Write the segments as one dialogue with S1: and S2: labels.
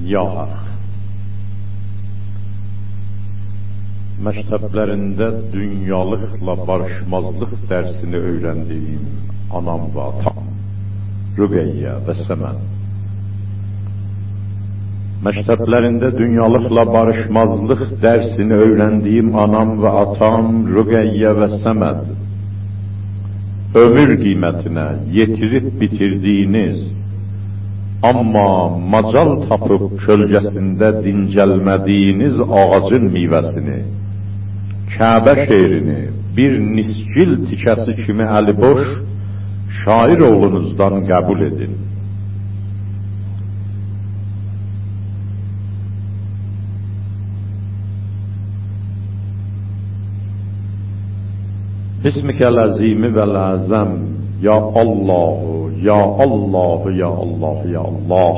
S1: Ya Hak, məktəblərində dünyalıqla barışmazlıq dərsini öyrəndiyim anam və atam, Rüqeyyə və Səməd. Məktəblərində dünyalıqla barışmazlıq dərsini öyrəndiyim anam və atam, Rüqeyyə və Səməd, ömür qiymətinə yetirib bitirdiyiniz, amma macal tapıb kölgəsində dincəlmədiyiniz ağacın meyvəsini, Kəbə şeirini bir nisgil tikəsi kimi əliboş şair oğlunuzdan qəbul edin. Bismikəl əzimi vəl əzəm, ya Allahu, ya Allahu, ya Allah, ya Allah.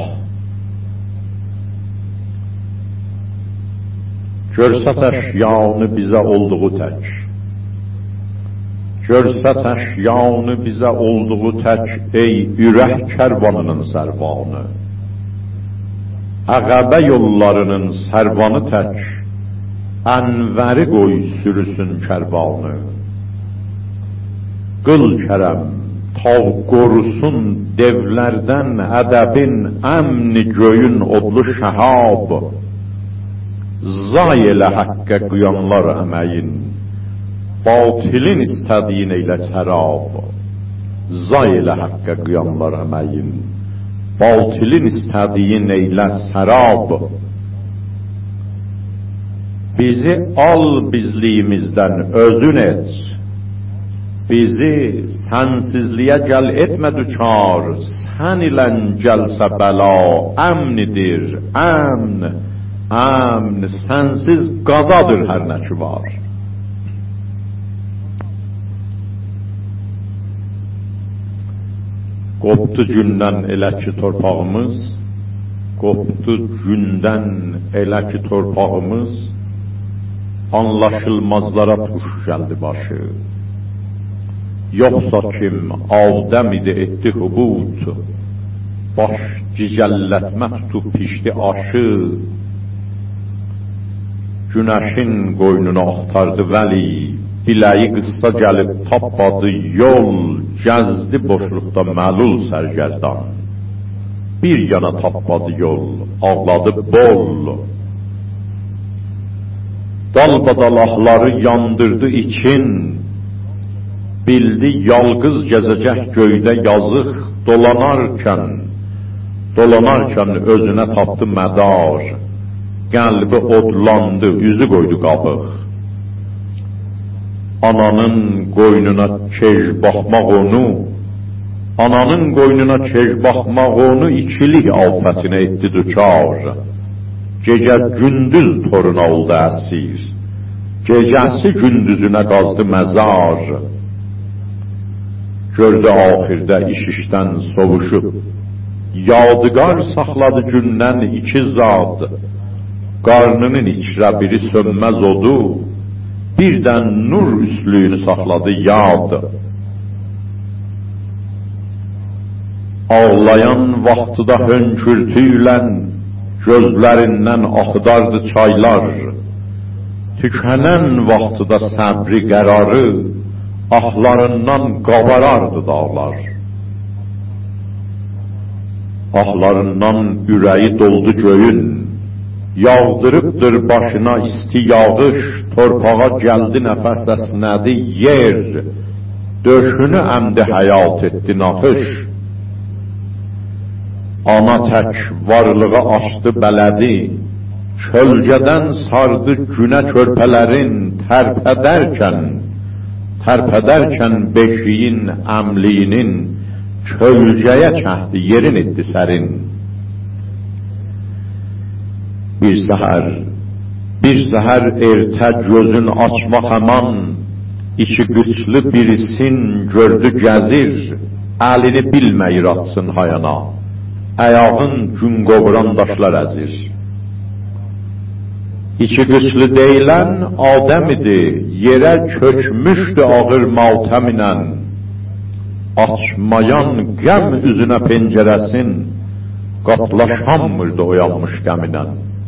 S1: Görsət əşyanı bizə olduğu tək, görsət əşyanı bizə olduğu tək, ey ürək kərvanının sərvanı, Əqəbə yollarının sərvanı tək, ənvəri qoy sürüsün kərvanı. Qıl kərəm, ta qorusun devlərdən ədəbin, əmni göyün odlu şəhab, zay elə həqqə qıyanlar əməyin, batilin istədiyin eylə tərab. Zay elə həqqə qıyanlar əməyin, batilin istədiyin eylə tərab. Bizi al bizliyimizdən özün et, bizi sənsizliyə gəl etmə düçar, sən ilən gəlsə bəla, əmnidir, əmn, əmn, sənsiz qadadır hər nə ki var. Qopdu gündən elə ki torpağımız, qopdu gündən elə ki torpağımız, anlaşılmazlara tuş gəldi başı. Yoxsa kim Adəm idi etdi hubut, baş cicəllətmə tutub pişdi aşı, günəşin qoynuna axtardı vəli, biləyi qısa gəlib tapmadı yol, gəzdi boşluqda məlul sərgərdan, bir yana tapmadı yol, ağladı bol. Dalbadalahları yandırdı için, bildi yalqız gəzəcək göydə yazıq, dolanarkən özünə tapdı mədar, qəlbi odlandı, üzü qoydu qabıq. Ananın qoynuna kej baxmaq onu, ananın qoynuna kej baxmaq onu ikilik afətinə etdi düçar. Gecə gündüz toruna oldu əsir, gecəsi gündüzünə qazdı məzar. Gördü axirdə iş işdən sovuşub, yadigar saxladı gündən iki zad, qarnının içrə biri sönməz odu, birdən nur üslüyünü saxladı yad. Ağlayan vaxtıda hönkürtüylə gözlərindən axıdardı çaylar, tükənən vaxtıda səbri qərarı, ahlarından qabarardı dağlar. Ahlarından ürəyi doldu göyün, yağdırıbdır başına isti yağış, torpağa gəldi nəfəs əsnədi yer, döşünü əmdi həyat etdi naxış. Ana tək varlığa açdı bələdi, kölgədən sardı günə körpələrin, tərpədərkən beşiyin əmliyinin, kölgəyə çəhdi yerin etdi sərin. Bir səhər ertə gözün açmaq həman, iki qıçlı birisin gördü gəzir, əlini bilməyir atsın hayana, ayağın gün qovuran daşlar əzir. İki qıçlı deyilən Adəm idi, yerə kökmüşdü ağır matəminən, açmayan qəm üzünə pencərəsin, qatlaşanmırdı oyanmış qəminən.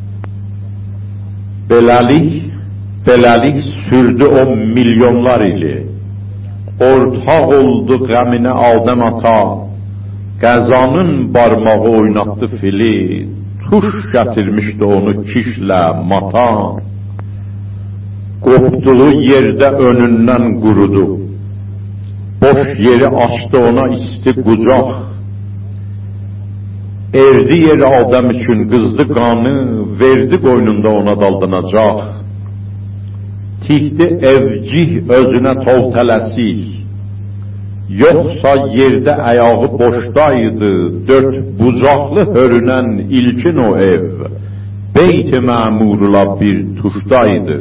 S1: Beləlik sürdü o milyonlar ili. Ortaq oldu qəminə Adəm ata, qəzanın barmağı oynatdı fili, tuş gətirmişdi onu kişlə mata. Qopduğu yerdə önündən qurudu, boş yeri açdı ona isti qucaq. Erdi yeri Adəm üçün qızdı qanı, verdi qoynunda ona daldanacaq. Tihdi evcih özünə tol tələsik, yoxsa yerdə ayağı boşdaydı, dört bucaqlı hörünən ilkin o ev, Beyt-i məmurla bir tuşdaydı.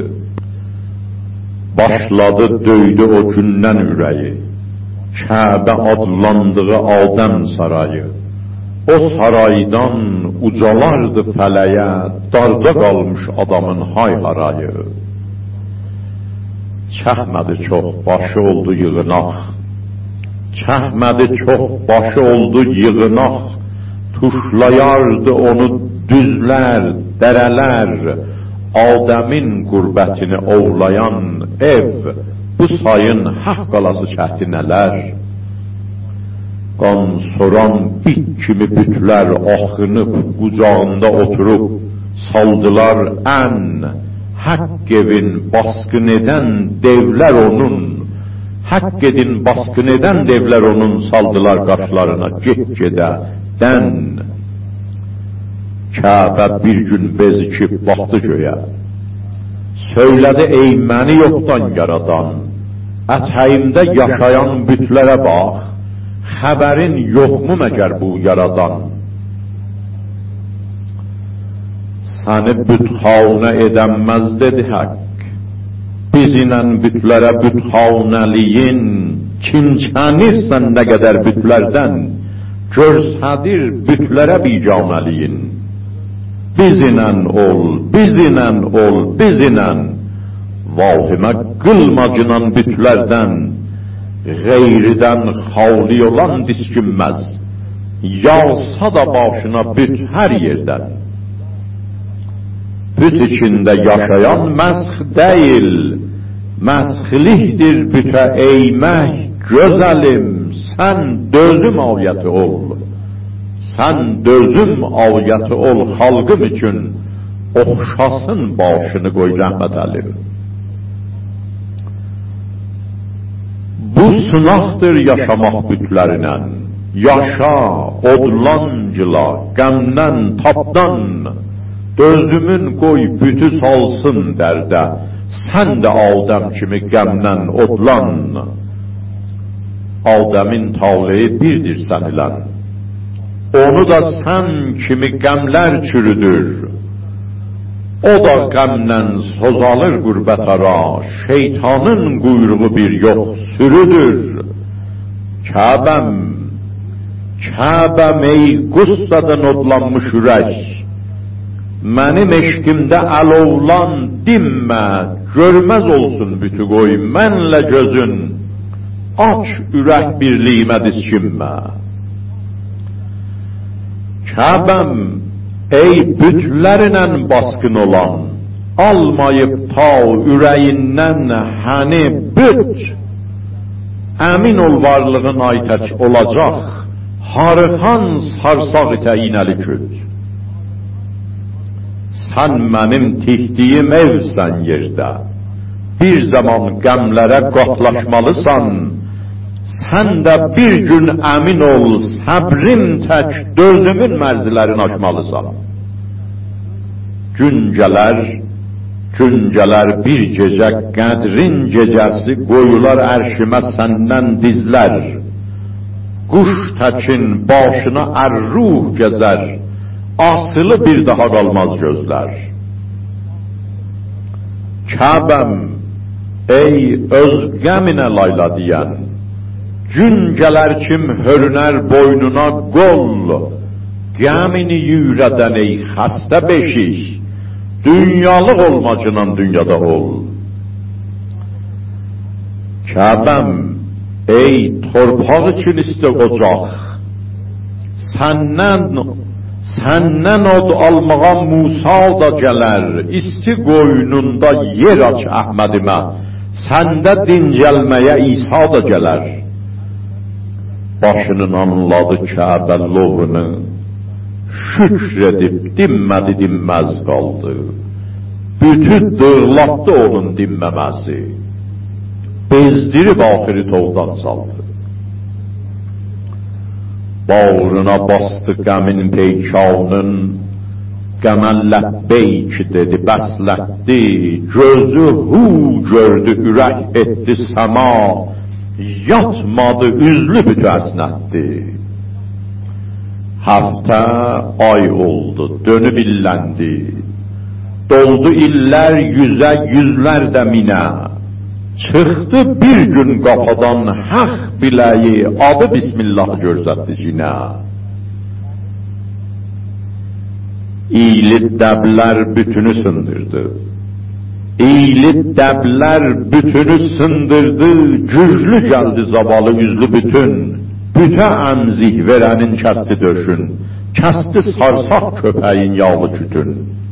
S1: Başladı döydü o gündən ürəyi, Kəbə adlandığı Adəm sarayı. O saraydan ucalardı fələyə, darda qalmış adamın hay harayı. Çəkmədi çox, başı oldu yığınaq, çəkmədi çox, başı oldu yığınaq. Tuşlayardı onu düzlər, dərələr, Adəmin qurbətini ovlayan ev, bu sayın haqq qalası çətinələr. Qan soran bit kimi bütlər axınıb, qucağında oturub, saldılar ən, haqq evin baskın edən devlər onun, haqq edin baskın edən devlər onun, saldılar qaşlarına get-gedə dən. Kəbə bir gün bezikib baxdı göyə, söylədi ey məni yoxdan yaradan, ətəyimdə yaşayan bütlərə bax, xəbərin yoxmu məgər bu yaradan? Səni bütxanə edəmməz dedi haqq, biz ilə bütlərə bütxanəliyin, çinçənirsən nə qədər bütlərdən, görsədir bütlərə bicanəliyin. Bizlə ol, bizlə ol, bizlə, vahimə qılmacınan bütlərdən, qeyridən xali olan diskinməz, yağsa da başına büt hər yerdən. Büt içində yaşayan məsx deyil, məsxlikdir bütə eymək, gözəlim, sən dözüm ayəti ol. Sən dözüm ayəti ol xalqım üçün, oxşasın başını qoy rəhmət əlim. Bu sınaqdır yaşamaq bütlərinə, yaşa, odlancıla, qəmdən, tapdan, dözümün qoy bütü salsın dərdə, sən də Adəm kimi qəmdən odlan. Adəmin taleyi birdir sən ilən, onu da sən kimi qəmlər çürüdür. O da qəmdən sozalır qürbət ara, şeytanın quyruğu bir yox sürüdür. Kəbəm, Kəbəm ey qussadan odlanmış ürək, mənim eşqimdə əlovlan dinmə, görməz olsun bütü qoy mənlə gözün, aç ürək birliyimə diskinmə. Kəbəm ey bütlərlə baskın olan, almayıb ta ürəyindən həni büt, əmin ol varlığın aytəç olacaq, harıxan sarsaq itə inəli küt. Sən mənim tihdiyim evsən yerdə, bir zaman qəmlərə qatlaşmalısan, sən də bir gün əmin ol, səbrin tək dözümün mərzilərini aşmalısan. Güncələr bir gecə qədrin gecəsi, qoyular ərşimə səndən dizlər, quş təkin başına ər-ruh gəzər, asılı bir daha qalmaz gözlər. Kəbəm ey öz qəminə layla deyən, gün gələr kim hörünər boynuna qol, qəmini yüyrədən ey xəstə beşik, dünyalıq olmacınan dünyada ol. Kəbəm ey torpaq üçün isti ocaq, Səndən od almağa Musa da gələr, isti qoynunda yer aç Əhmədimə, səndə dincəlməyə İsa da gələr. Başının anladı Kəbə lovunu, şükr edib dinmədi dinməz qaldı. Bütün dığlatdı onun dinməməsi, bezdirib axırı tovdan saldı. Bağrına bastı qəmin peykanın, qəmən ləbbeyk dedi, bəslətdi. Gözü hu gördü, ürək etdi səma, yatmadı, üzlü bütü əsnətdi. Həftə ay oldu, dönüb illəndi, doldu illər yüzə, yüzlər də minə. Çıxdı bir gün qafadan haq biləyi, adı Bismillah görsətdi cinə. İyili dəblər bütünü sındırdı, İyili dəblər bütünü sındırdı, güclü gəldi zavalı yüzlü bütün. Bütə əmzih verənin kəsti döşün, kəsti sarsaq köpəyin yağlı kütün.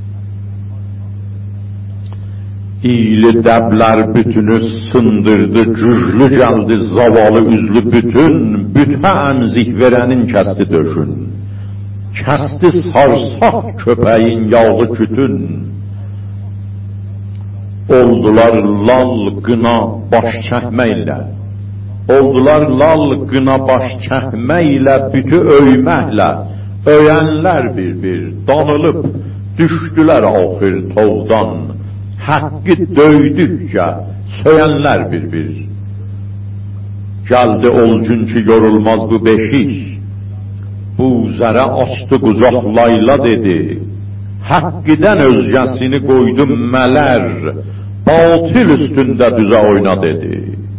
S1: İyili dəblər bütünü sındırdı, güclü gəldi zavalı üzlü bütün. Bütə əmzih verənin kəsti döşün, kəsti sarsaq köpəyin yağlı kütün. Oldular lal qına baş çəkməklə, oldular lal qına baş çəkməklə, bütü öyməklə. Öyənlər bir-bir danılıb, düşdülər axır tovdan. Haqqı döydükcə söyənlər bir-bir. Gəldi olcun ki yorulmaz bu beşik, bu zərə açdı qucaqlayla dedi. Haqqıdan özgəsini qoydu mələr, batil üstündə düzə oyna dedi.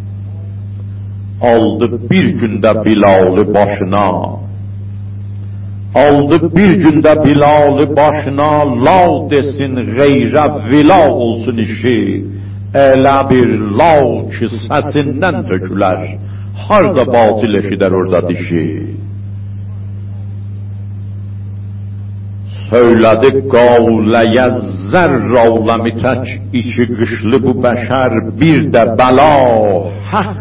S1: Aldı bir gündə Bilalı başına, aldı bir gündə Bilalı başına, lav desin qeyrə vila olsun işi. Elə bir lav ki səsindən tökülər, harda batil eşidər orada dişi. Söylədi qavləyə zərravləmi tək, içi qışlı bu bəşər bir də bəla. Haq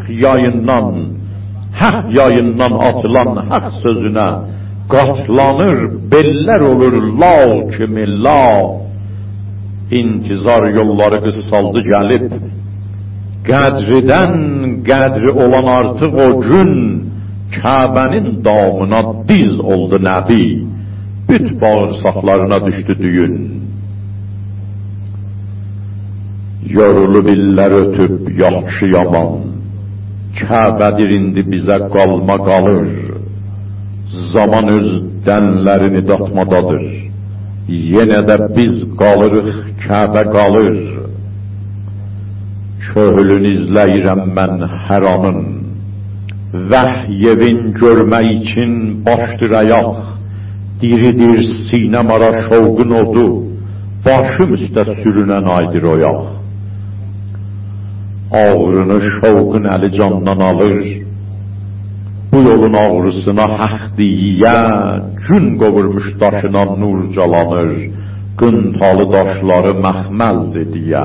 S1: yayından atılan haq sözünə qatlanır, bellər olur la kimi la. İntizar yolları qısaldı gəlib, qədridən qədri olan artıq o gün, Kəbənin damına diz oldu nəbi, büt bağırsaqlarına düşdü düyün. Yorulub illər ötüb yaxşı yaman, Kəbədir indi bizə qalma qalır. Zaman öz dənlərini datmadadır, yenə də biz qalırıq, Kəbə qalır. Köhlün izləyirəm mən hər anın, vəhyevin görmək üçün başdır ayaq. Diridir sinəm ara şovqun odu, başım üstə sürünən aydır oyaq. Ağrını şovqun əli candan alır, bu yolun ağrısına haq deyə, gün qovurmuş daşına nur calanır, qıntalı daşları məxməldir deyə.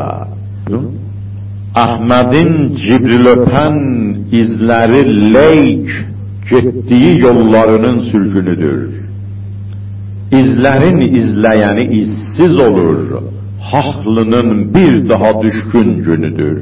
S1: Əhmədin Cibril öpən izləri leyk, getdiyi yollarının sürgünüdür. İzlərin izləyəni izsiz olur, haqlının bir daha düşkün günüdür.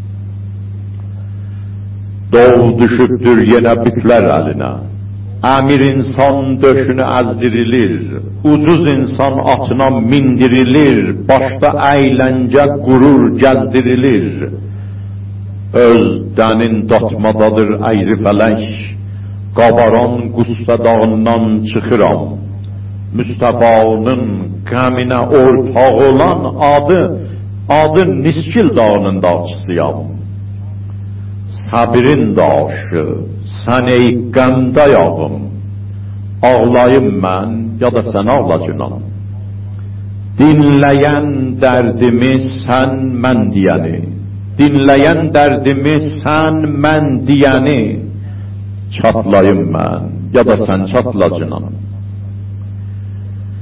S1: Dov düşübdür yenə bütlər əlinə, əmir insan döşünü əzdirilir, ucuz insan atına mindirilir, başda əyləncə qurur gəzdirilir. Öz dənin datmadadır əyri fələk, qabaran qüssə dağından çıxıram. Müstəfanın qəminə ortaq olan adı Niskil dağının dağçısıyam. Səbirin daşı, sən ey qəmdə yağım, ağlayım mən, ya da sən ağlacınam. Dinləyən dərdimi sən mən deyəni, dinləyən dərdimi sən mən deyəni, çatlayım mən, ya da sən çatlacınam.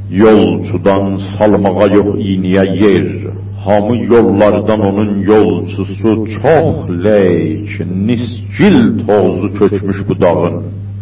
S1: Yolçudan salmağa yox iyniyə yer, hamı yollardan onun yolçusu çox leyk, niscil tozu çökmüş bu dağın.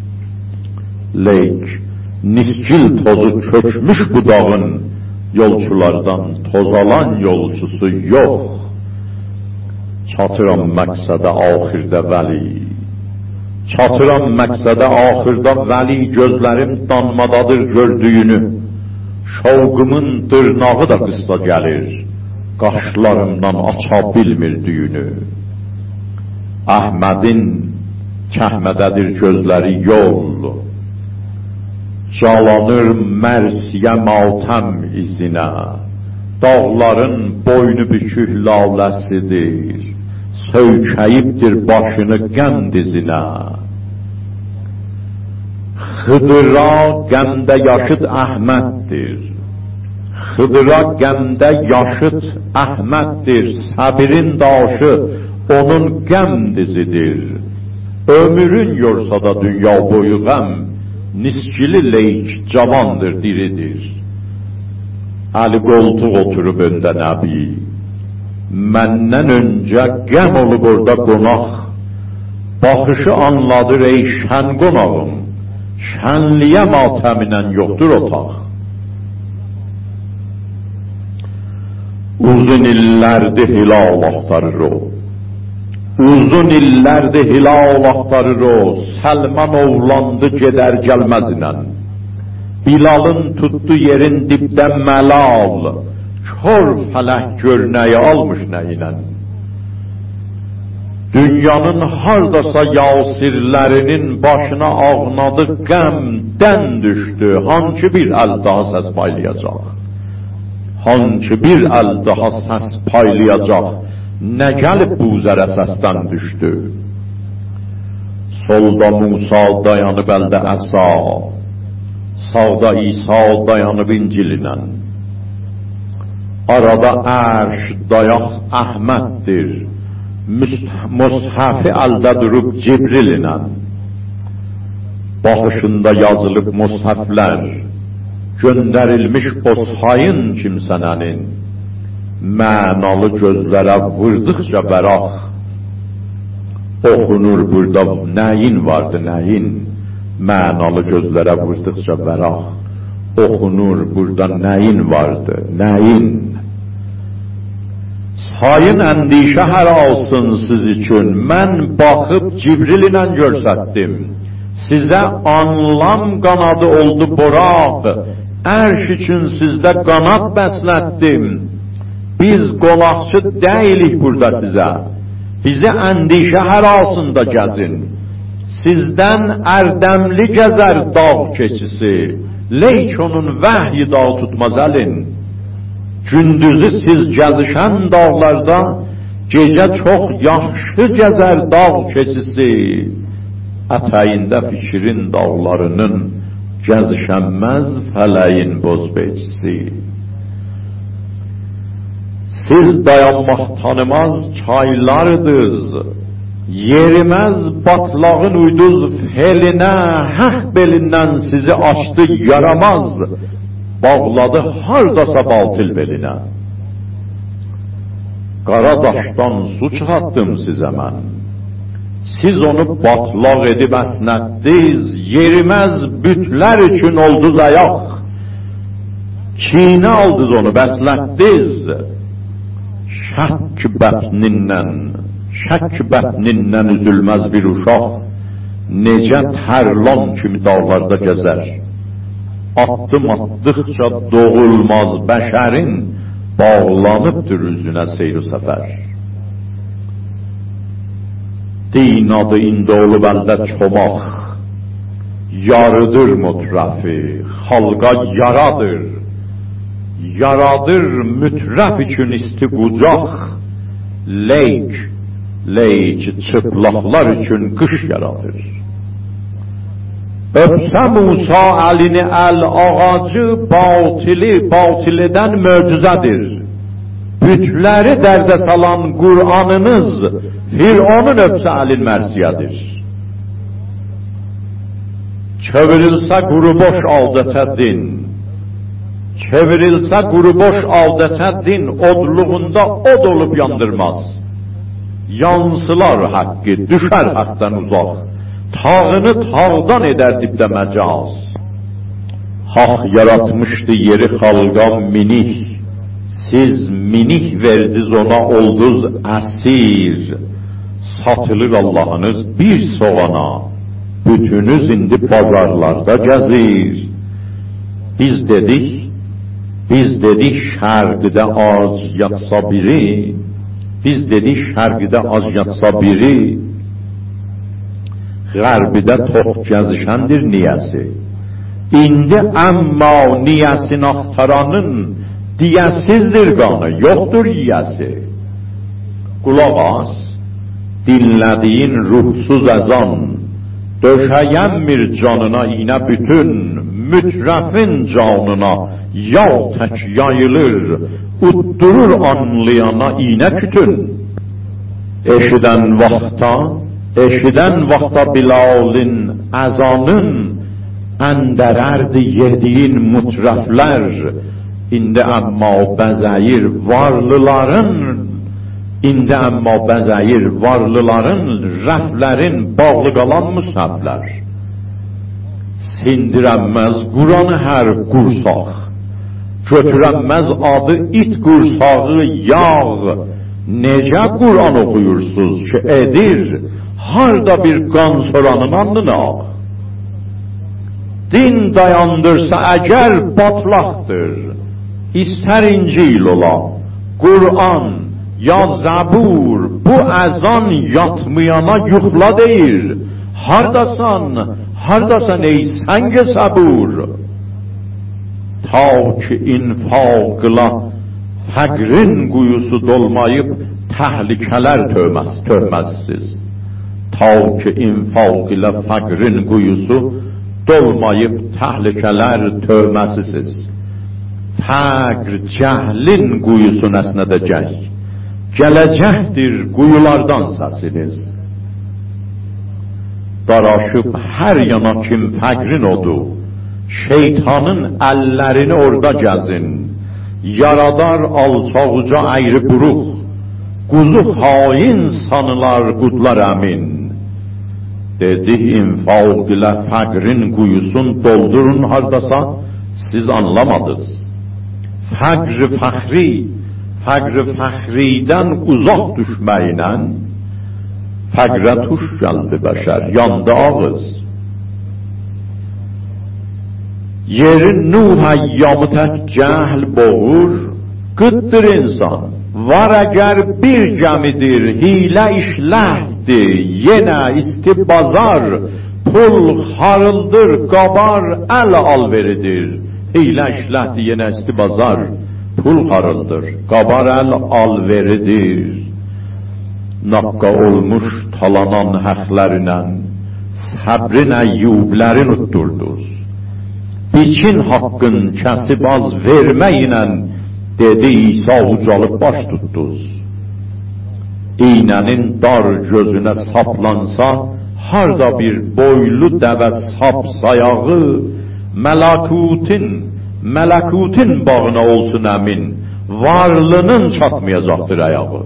S1: Leyk, niscil tozu çökmüş bu dağın, yolçulardan tozalan yolçusu yox. Çatıram məqsədə axirdə vəli, çatıram məqsədə axırda vəli, gözlərim danmadadır gördüyünü. Şavqımın dırnağı da qısa gəlir, qaşlarımdan aça bilmir düyünü. Əhmədin kəhmədədir gözləri yol, calanır mərsiyə matəm izinə. Dağların boynu bükük laləsidir, söykəyibdir başını qəm dizinə. Xıdıra qəmdə yaşıt Əhməddir, Xıdıra qəmdə yaşıt Əhməddir, səbirin daşı onun qəm dizidir. Ömrün yorsa da dünya boyu qəm, niskili leyk cavandır, diridir. Əli qoltuq oturub öndə nəbi, məndən öncə qəm olub orada qonaq. Baxışı anladır ey şən qonağım, şənliyə matəminən yoxdur otaq. Uzun illərdir hilal axtarır o, uzun illərdir hilal axtarır o, Səlman ovlandı gedər gəlməz inən. Bilalın tutdu yerin dibdən məlal, kör fələk gör nəyi almış nəyinən. Dünyanın hardasa yasirlərinin başına ağnadı qəmdən düşdü, hançı bir əl daha səs paylayacaq, hançı bir əl daha səs paylayacaq, nə gəlib bu zərə səsdən düşdü. Solda Musa dayanıb əldə əsa, sağda İsa dayanıb İncillə. Arada ərş dayaq Əhməddir, Mushaf-ı əldə durub Cibrillə. Baxışında yazılıb mushaflər, göndərilmiş o sayın kimsənənin. Mənalı gözlərə vurdıqca bəraq, oxunur burada nəyin vardı nəyin. Mənalı gözlərə vurdıqca bəraq, oxunur burada nəyin vardı nəyin. Sayın əndişə hər olsun siz üçün, mən baxıb Cibril ilə görsətdim. Sizə anlam qanadı oldu boraq, ərş üçün sizdə qanad bəslətdim. Biz qonaqçı deyilik burada sizə, bizi əndişə hər altında gəzin. Sizdən ərdəmli gəzər dağ keçisi, leyk onun vəhyi dağ tutmaz əlin. Gündüzü siz gəzişən dağlarda, gecə çox yaxşı gəzər dağ keçisi. Ətəyində fikrin dağlarının, gəzişənməz fələyin bozbecisi. Siz dayanmaq tanımaz çaylardız, yeriməz batlağın uyduz felinə, həh belindən sizi açdı yaramaz, bağladı hardasa baltil belinə. Qaradaşdan su çıxartdım sizə mən, siz onu batlaq edib əsnətdiz, yeriməz bütlər üçün olduz ayaq, kinə aldız onu bəslətdiz. Şək bətnindən üzülməz bir uşaq, necə tərlan kimi dağlarda gəzər. Addım atdıqca doğulmaz bəşərin, bağlanıbdır üzünə seyr-i səfər. Din adı indi olub əldə çomaq, yarıdır mutrəfi, xalqa yaradır. Yaradır mütrəf üçün isti qucaq, leyk çıplaqlar üçün qış yaradır. Öpsə Musa əlini əl ağacı, batil edən möcüzədir. Bütləri dərdə salan Qur'anınız, Fironun öpsə əlin mərsiyədir. Çövürülsə quru boş aldətə din, Çevrilsə quruboş adətə din odluğunda od olub yandırmaz. Yansılar haqqı, düşər haqdan uzaq, tağını tağdan edər dibdə məcaz. Haq yaratmışdı yeri xalqa minih, siz minih verdiniz ona olduz əsir. Satılır Allahınız bir soğana, bütünüz indi bazarlarda gəzir. Biz dedik şərqdə az yatsa biri, biz dedik şərqdə az yatsa biri, qərbidə tox gəzişəndir niyəsi. İndi əmma niyəsini axtaranın diyəsizdir qanı, yoxdur yiyəsi. Qulaq as, dinlədiyin ruhsuz əzan, döşəyənmir canına iynə bütün, mütrəfin canına yağ tək yayılır, uddurur anlayana iynə kütün. Eşidən vaxta Bilalin əzanın, əndərərdi yediyin mutrəflər, indi əmma bəzəyir varlıların, rəflərin bağlı qalan müsəflər. Sindirənməz Quranı hər qursaq, götürənməz adı it qursağı yağ. Necə Quran oxuyursuz ki edir, harda bir qan soranın alnına ağ. Din dayandırsa əgər batlaqdır, istər İncil ola, Quran ya Zabur, bu əzan yatmayana yuxla deyir. Hardasan ey səngə sabur? Ta ki infaqla fəqrin quyusu dolmayıb təhlükələr törməzsiz. Ta ki infaqla fəqrin quyusu dolmayıb təhlükələr törməsisiz. Fəqr cəhlin quyusu nəsnədəcək, gələcəkdir quyulardan səsiniz. Daraşıb hər yana kim fəqrin odu, şeytanın əllərini orada gəzin. Yaradar alçaq-uca əyri buruq, quzu hain sanılar qudlar əmin. Dedi infaq ilə fəqrin quyusun doldurun hardasa, siz anlamadınız. Fəqr-i fəxridən uzaq düşməklə fəqrə tuş gəldi bəşər, yandı ağız. Yerin Nuh əyyamı tək cəhl boğur, qıddır insan. Var əgər bir gəmidir, hilə işləhdir, yenə isti bazar, pul xarıldır, qabar əl alveridir. Hilə işləhdir, yenə isti bazar, pul xarıldır, qabar əl alveridir. Naqqa olmuş talanan həqlərinə, səbrin əyyublərin uddurduz. Biçin haqqın kəsib az verməklə, dedi İsa ucalıb baş tutduz. İynənin dar gözünə saplansa, harda bir boylu dəvə sap sayağı, mələkutin bağına olsun əmin, varlının çatmayacaqdır ayağı.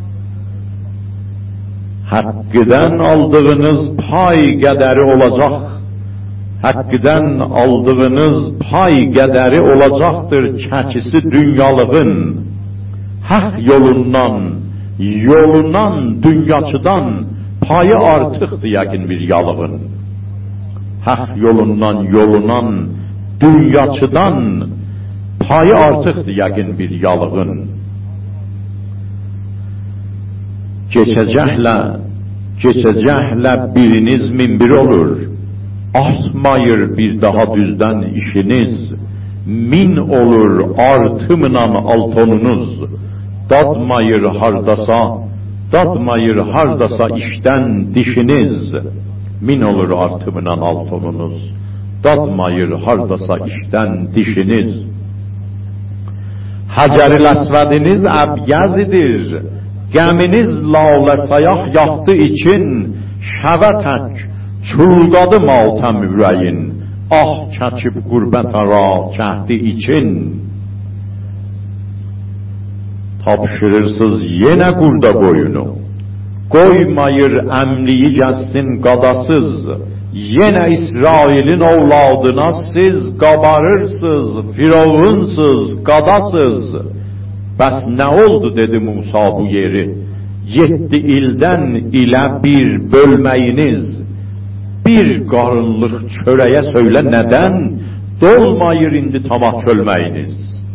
S1: Haqqıdan aldığınız pay qədəri olacaq, haqqıdan aldığınız pay qədəri olacaqdır çəkisi dünyalığın. Haq yolundan dünyaçıdan payı artıqdır yəqin bir yalığın. Haq yolundan dünyaçıdan payı artıqdır yəqin bir yalığın. Keçəcəklə biriniz min bir olur, asmayır bir daha düzdən işiniz, min olur artımla altonunuz, dadmayır hardasa işdən dişiniz, min olur artımla altonunuz, dadmayır hardasa işdən dişiniz. Həcər-i Əsvədiniz əbyəzidir, gəminiz lalə sayaq yaxdı için, şəvə tək çulqadı matəm ürəyin, ah çəkib qürbət ara cəhdi için. Tapşırırsız yenə qurda boyunu, qoymayır əmliyi gəlsin qadasız. Yenə İsrailin ovladına siz qabarırsız, firavunsuz, qadasız. Bəs nə oldu dedi Musa bu yeri, 7 ildən ilə bir bölməyiniz. Bir qarınlıq çörəyə söylə nədən, dolmayır indi tamah çölməyiniz.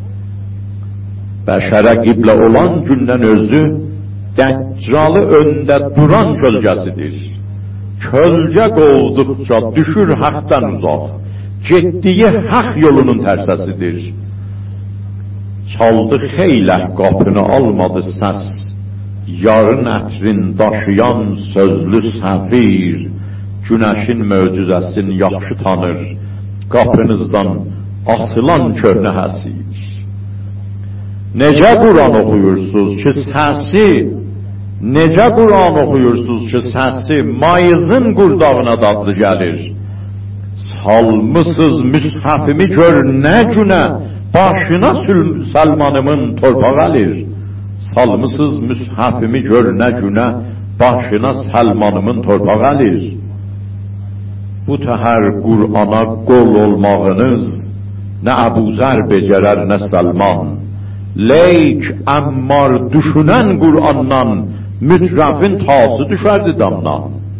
S1: Bəşərə qiblə olan gündən özü, Dəccalı öndə duran kölgəsidir. Kölgə qovduqca düşür haqdan uzaq, getdiyi haq yolunun tərsəsidir. Çaldı xeylə qapını almadı səs, yarın ətrin daşıyan sözlü səfir, günəşin möcüzəsini yaxşı tanır, qapınızdan asılan köhnə həsir. Necə Quran oxuyursuz ki səsi, necə Quran oxuyursuz ki səsi mayızın qurdağına dadlı gəlir. Salmısız müshafimi gör nə günə, başına Səlmanımın torpaq əlir. Salmısız müshafimi gör nə günə, başına Səlmanımın torpaq əlir. Bu təhər Qur'ana qol olmağınız, nə Əbuzər becərər, nə Səlman. Leyk əmmar düşünən Qur'andan, mütrəfin tası düşərdi damdan.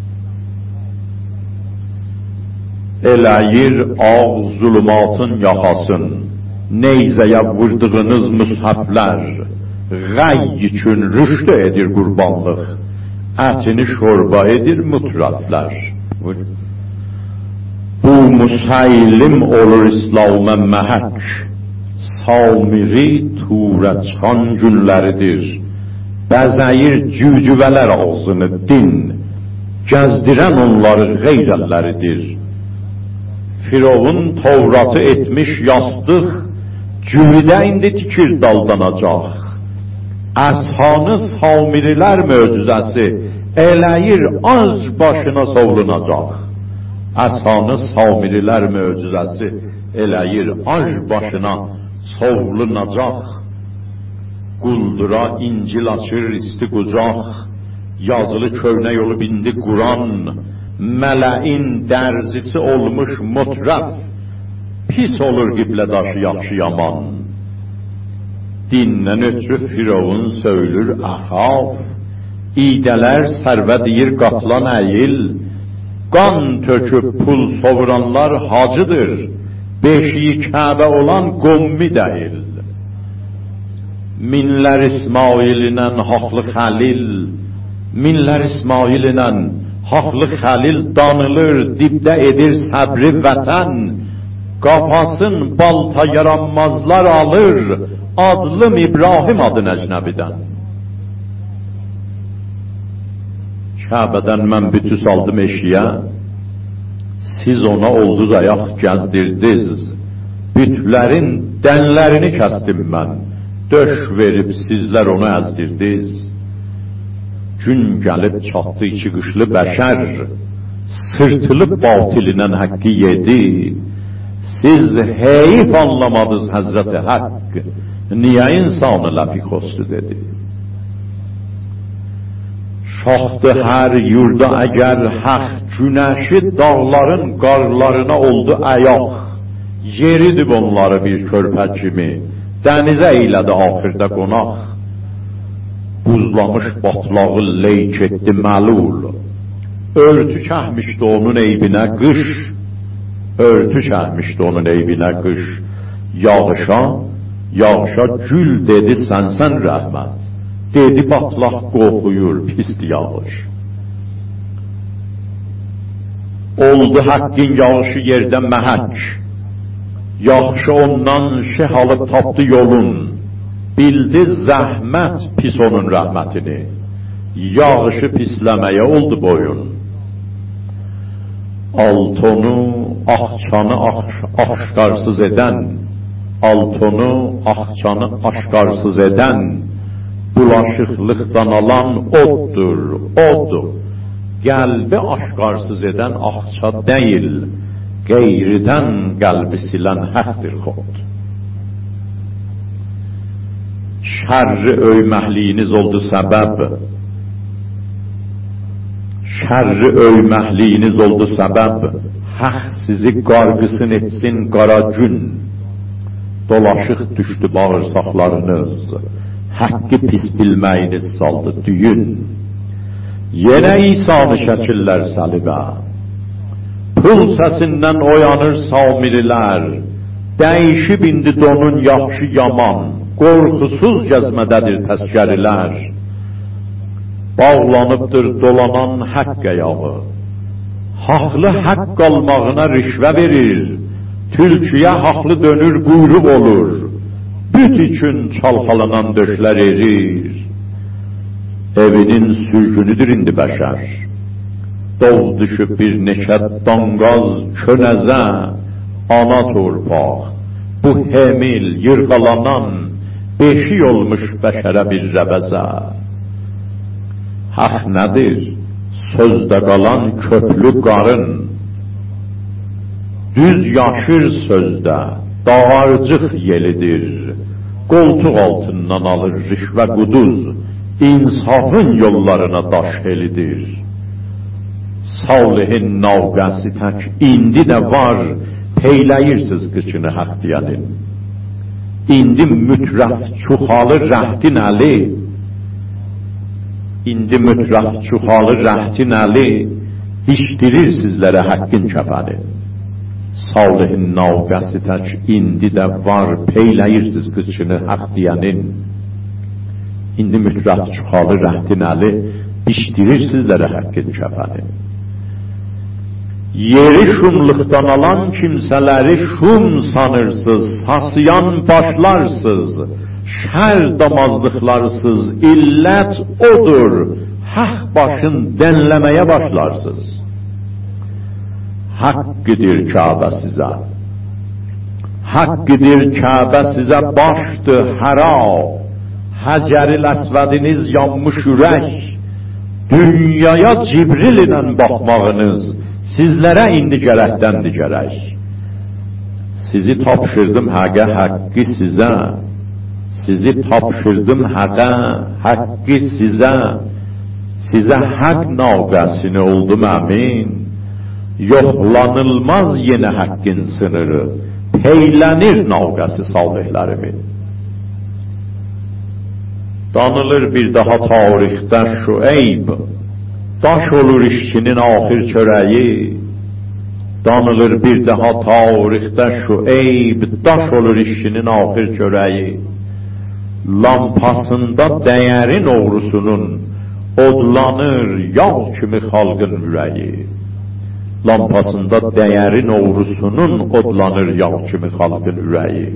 S1: Eləyir ağ zulümatın yaxasın, neyzəyə vurdığınız müshaflər, qəy üçün rüşd edir qurbanlıq, ətini şorba edir mütrəflər. Bu Musaylim olur İslam'a məhək, Samiri Turəçxan günləridir. Bəzəyir cücüvələr ağzını din, gəzdirən onları qeyrəlləridir. Firavun Tevratı etmiş yastıq, cüvidə indi tikir daldanacaq. Əshanı Samirilər möcüzəsi, eləyir az başına sovrunacaq. Əshanı Samirilər möcüzəsi, eləyir az başına sovrunacaq. Quldura İncil açır isti qucaq, yazılı köhnə yolu bindi Quran, mələin dərzisi olmuş mutraf, pis olur qiblədaşı yaxşı yaman. Dindən ötürü Firavun söylür əhaf, idələr sərvə deyir qatılan əyil, qan töküb pul sovuranlar hacıdır, beşiyi Kəbə olan qommi deyil. Minlər İsmaillə haqlı Xəlil, minlər İsmaillə haqlı Xəlil danılır, dibdə edir səbri vətən, qapasın balta yaranmazlar alır, adlım İbrahim adı əcnəbidən. Kəbədən mən bütü saldım eşiyə, siz ona olduz ayaq gəzdirdiz, bütlərin dənlərini kəstim mən, döş verib sizlər onu əzdirdiz. Gün gəlib çatdı iki qışlı bəşər, sırtılıb batilinən həqqi yedi. Siz heyif anlamadınız Həzrəti Haqq, niyə insanı ləfi xostu dedi. Şaxdı hər yurda əgər haq, günəşi dağların qarlarına oldu əyaq, yeridib onları bir körpə kimi, dənizə eylədi axırda qonaq. Buzlamış batlağı leyk etdi məlul, örtü kəhmişdi onun eybinə qış, örtü kəhmişdi onun eybinə qış. Yağışa gül dedi sənsən rəhmət, dedi batlaq qoxuyur pisdi yağış. Oldu haqqın yağışı yerdə məhək, yaxşı ondan şeh alıb tapdı yolun, bildi zəhmət pis onun rəhmətini, yağışı pisləməyə oldu boyun. Altonu, axçanı aşkarsız edən, altonu, axçanı aşkarsız edən, bulaşıqlıqdan alan oddur. Qəlbi aşkarsız edən axça deyil, qeyridən qəlbi silən həqdir xod. Şərri öyməhliyiniz oldu səbəb, şərri öyməhliyiniz oldu səbəb, haq sizi qarqısın etsin qara gün. Dolaşıq düşdü bağırsaqlarınız, haqqı pis bilməyiniz saldı düyün. Yenə İsa'nı şəkillər səlibə, pul səsindən oyanır samirilər, dəyişib indi donun yaxşı yaman, qorxusuz gəzmədədir təzkərilər. Bağlanıbdır dolanan haqq ayağı, haqlı haqq almağına rişvə verir, tülküyə haqlı dönür quyruq olur, büt üçün çalxalanan döşlər erir. Evinin sürgünüdür indi bəşər, dov düşüb bir neçə danqaz könəzə, ana torpaq, bu hemil yırğalanan, beşik olmuş bəşərə bir rəvəzə. Haq nədir? Sözdə qalan köklü qarın, düz yaşır sözdə, dağarcıq yelidir, qoltuq altından alır rişvə quduz, insafın yollarına daş helidir. Salihin navqəsi tək indi də var, peyləyirsiniz qıçını haq deyənin. İndi mütrəf çuxalı rəhdin əli, indi mütrəf çuxalı rəhdin əli, dişdirir sizlərə haqqın kəfəni. Salihin navqəsi tək indi də var, peyləyirsiniz qıçını haq deyənin. İndi mütrəf çuxalı rəhdin əli, dişdirir sizlərə haqqın kəfəni. Yeri şumluqdan alan kimsələri şum sanırsız, sasıyan başlarsız, şər damazlıqlarsız, illət odur, haq başın dənləməyə başlarsız. Haqqıdır Kəbə sizə, haqqıdır Kəbə sizə başdır həra, Həcər-i əsvədiniz yanmış ürək, dünyaya Cibril ilə baxmağınız, sizlərə indi gərəkdəndir gərək. Sizi tapşırdım həqə, haqqı sizə, sizi tapşırdım həqə, haqqı sizə, sizə haqq navqəsini oldum əmin, yoxlanılmaz yenə haqqın sınırı, peylənir navqəsi salihlərimin. Danılır bir daha tarixdə Şüeyb, daş olur işçinin ahir çörəyi. Danılır bir daha tarixdə Şüeyb, daş olur işçinin ahir çörəyi. Lampasında dəyərin oğrusunun odlanır yağ kimi xalqın ürəyi. Lampasında dəyərin oğrusunun odlanır yağ kimi xalqın ürəyi.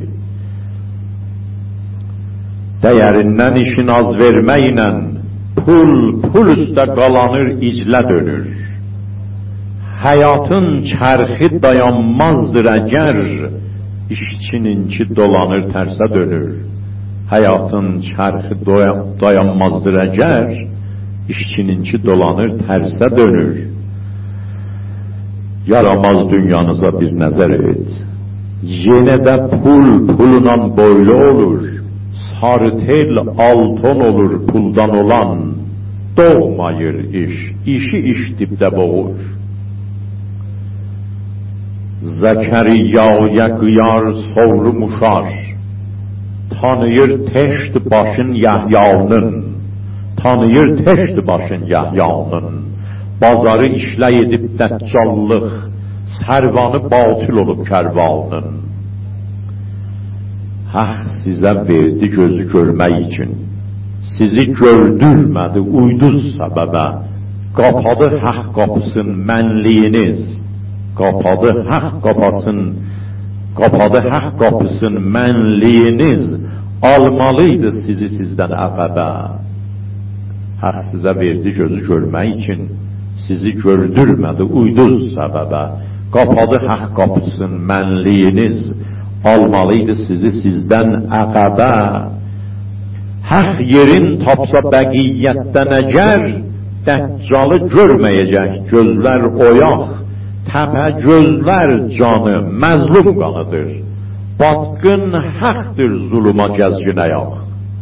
S1: Dəyərindən işin az verməklə pul üstə qalanır, iclə dönür. Həyatın çərxi dayanmazdır əgər, işçininki dolanır, tərsə dönür. Həyatın çərxi dayanmazdır əgər, işçininki dolanır, tərsə dönür. Yaramaz dünyanıza bir nəzər et, yenə də pulunla boylu olur. Sarı tel alton olur puldan olan, doğmayır işi iş dibdə boğur. Zəkəriyyaya qıyar soğru muşar, tanıyır teşt başın Yahyanın, tanıyır teşt başın Yahyanın. Bazarı işlə edib dəccallıq, sərvanı batıl olub kərvanın. Haq sizə verdi gözü görmək üçün, sizi gördürmədi uyduz səbəbə, qapadı haq qapısın mənliyiniz, qapadı haq qapısın mənliyiniz, almalıydı sizi sizdən əqəbə. Haq sizə verdi gözü görmək üçün, sizi gördürmədi uyduz səbəbə, qapadı haq qapısın mənliyiniz, almalıydı sizi sizdən əqəbə. Haq yerin tapsa bəqiyyətdən əgər, dəccalı görməyəcək gözlər oyaq, Təpə gözlər canı məzlum qanıdır. Batqın haqdır zuluma gəzgin ayaq.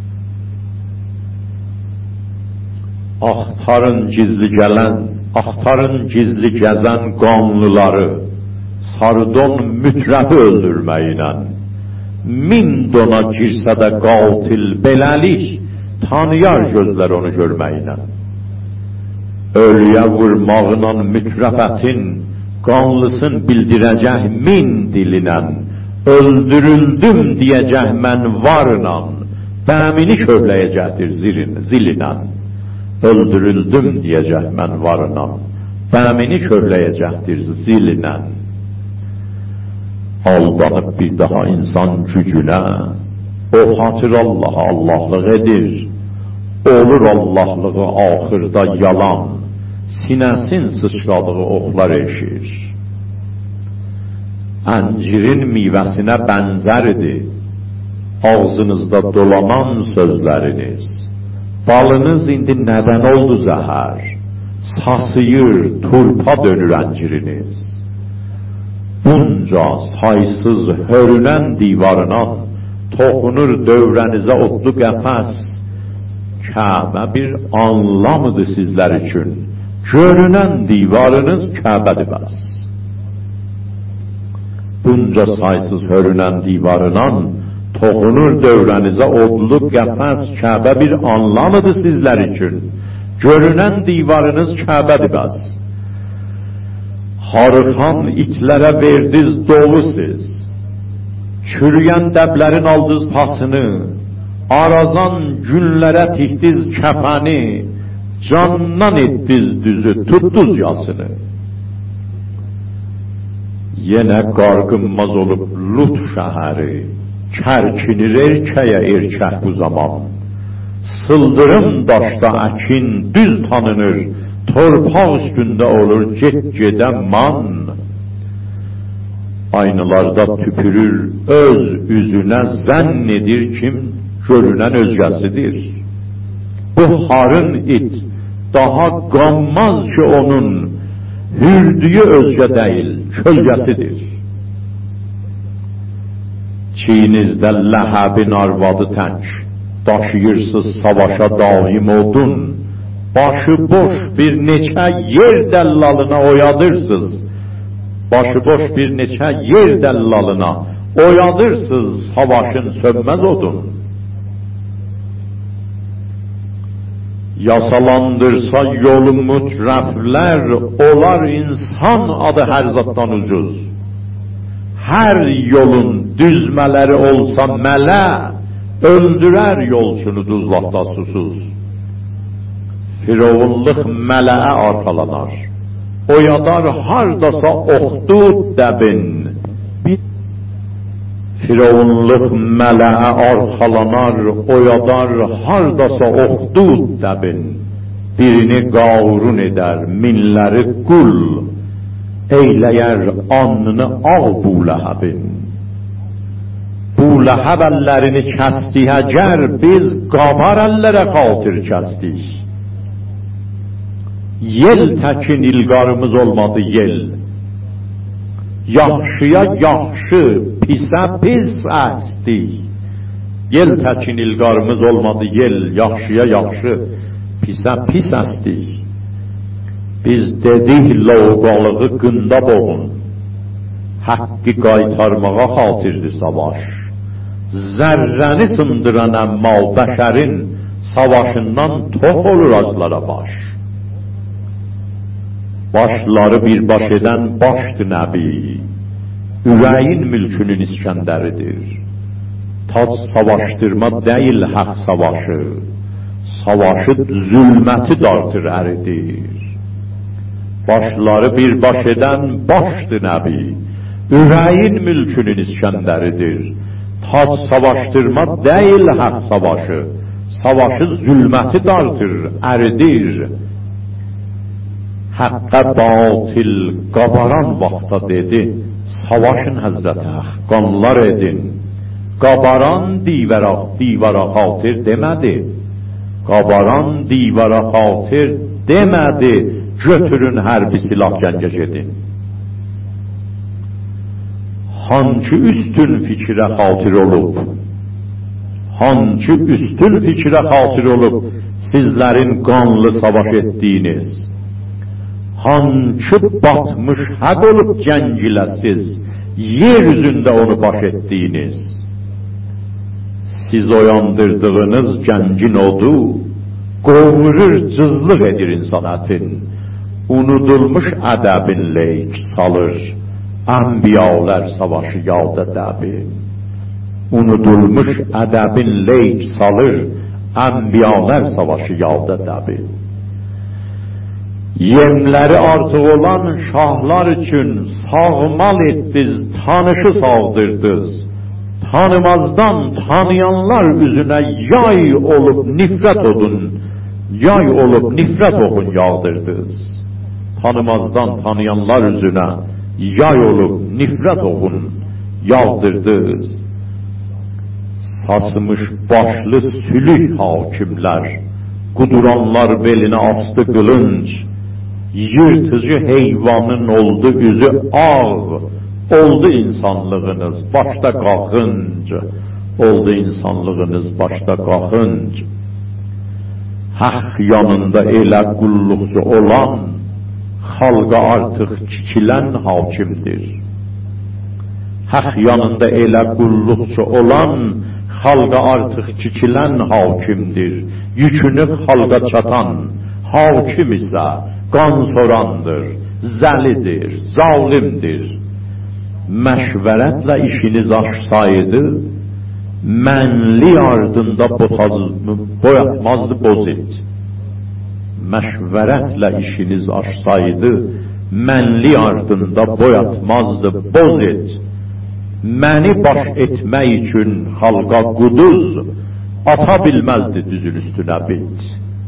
S1: Axtarın gizli gələn, axtarın gizli gəzən qanlıları, Sardon mütrəfi öldürməklə. Min dona girsə də qatil beləlik, tanıyar gözlər onu görməklə. Ölüyə vurmağla mütrəfətin, qanlısın bildirəcək min dilinə. Öldürüldüm deyəcək mən varla, bəmini köhləyəcəkdir zilinə. Öldürüldüm deyəcək mən varla, bəmini köhləyəcəkdir zilinə. Aldanıb bir daha insan gücünə, o xatır Allaha Allahlıq edir. Olur Allahlığı axırda yalan, sinəsin sıçradığı oxlar eşir. Əncirin meyvəsinə bənzərdir ağzınızda dolanan sözləriniz. Balınız indi nədən oldu zəhər, sasıyır, turpa dönür ənciriniz. Bunca saysız hörünən divarına, toxunur dövrənizə otlu qəfəs. Kəbə bir anlamıdır sizlər üçün, görünən divarınız Kəbədir bəs. Bunca saysız hörünən divarına, toxunur dövrənizə odlu qəfəs. Kəbə bir anlamıdır sizlər üçün, görünən divarınız Kəbədir bəs. Harıxan itlərə verdiz dolu siz, çürüyən dəblərin aldız pasını, arazan günlərə tikdiz kəpəni, candan etdiz düzü, tutduz yasını. Yenə qarqınmaz olub Lut şəhəri, kərkinir erkəyə erkək bu zaman. Sıldırım daşda əkin düz tanınır, torpaq üstündə olur get-gedə man. Aynalarda tüpürür öz üzünə, zənn edir kim görünən özgəsidir. Bu harın it daha qanmaz ki onun, hürdüyü özgə deyil, kölgəsidir. Çiğinizdə Ləhəbin arvadı tək, daşıyırsız savaşa daim odun. Başıboş bir neçə yer dəllalına oyadırsız, başıboş bir neçə yer dəllalına oyadırsız savaşın sönməz odun. Yasalandırsa yolu mütrəflər, olar insan adı hər zatdan ucuz. Hər yolun düzmələri olsa mələ, öldürər yolçunu duzlaqda susuz. Firavunluq mələə arxalanar, oyadar hardasa oxdud dəbin. Firavunluq mələə arxalanar, oyadar hardasa oxdud dəbin. Birini qavurun edər, minləri qul, eyləyər alnını ağ bu Ləhəbin. Bu Ləhəb əllərini kəsdik əgər, biz qabar əllərə xatir kəsdik. Yel təkin ilqarımız olmadı yel, yaxşıya yaxşı, pisə pis əsdik. Yel təkin ilqarımız olmadı yel, yaxşıya yaxşı, pisə pis əsdik. Biz dedik lovqalığı qında boğun, haqqı qaytarmağa xatirdir savaş. Zərrəni sındıran əmma bəşərin savaşından tox olur aclara baş. Başları bir baş edən başdır nəbi, ürəyin mülkünün İskəndəridir. Tac savaşdırma deyil haqq savaşı, savaşı zülməti dartır əridir. Başları bir baş edən başdır nəbi, ürəyin mülkünün İskəndəridir. Tac savaşdırma deyil haqq savaşı, savaşı zülməti dartır əridir. Haqqa batil qabaran vaxta dedi, savaşın Həzrəti Haq, qanlar edin. Qabaran divara xatir demədi, qabaran divara xatir demədi, götürün hərbi silah gəncə gedin. hançı üstün fikrə xatir olub, hançı üstün fikrə xatir olub, sizlərin qanlı savaş etdiyiniz, hançı batmış həq olub cəng ilə siz, yer üzündə onu baş etdiyiniz, siz oyandırdığınız gəncin odu, qovurur, cızlıq edir insan ətin, unudulmuş ədəbin leyk salır, ənbiyalar savaşı yad ədəbi, unudulmuş ədəbin leyk salır, ənbiyalar savaşı yad ədəbi. Yemləri artıq olan şahlar üçün sağmal etdiniz, tanışı sağdırdınız, tanımazdan tanıyanlar üzünə yay olub nifrət odun, yay olub nifrət oxun yağdırdınız. Tanımazdan tanıyanlar üzünə yay olub nifrət oxun yağdırdınız. Saçmış başlı sülih hakimlər, quduranlar belinə astı qılınc, yırtıcı heyvanın oldu üzü ağ, oldu insanlığınız başta qalxınc, oldu insanlığınız başta qalxınc. Haq yanında elə qulluqçu olan, xalqa artıq çikilən hakimdir. Haq yanında elə qulluqçu olan, xalqa artıq çikilən hakimdir. Yükünü xalqa çatan hakim isə qan sorandır, zəlidir, zalimdir. Məşvərətlə işiniz aşsaydı, mənli ardında boyatmazdı bozit. Məşvərətlə işiniz aşsaydı, mənli ardında boyatmazdı bozit. Məni baş etmək üçün xalqa quduz, ata bilməzdi düzün üstünə bit.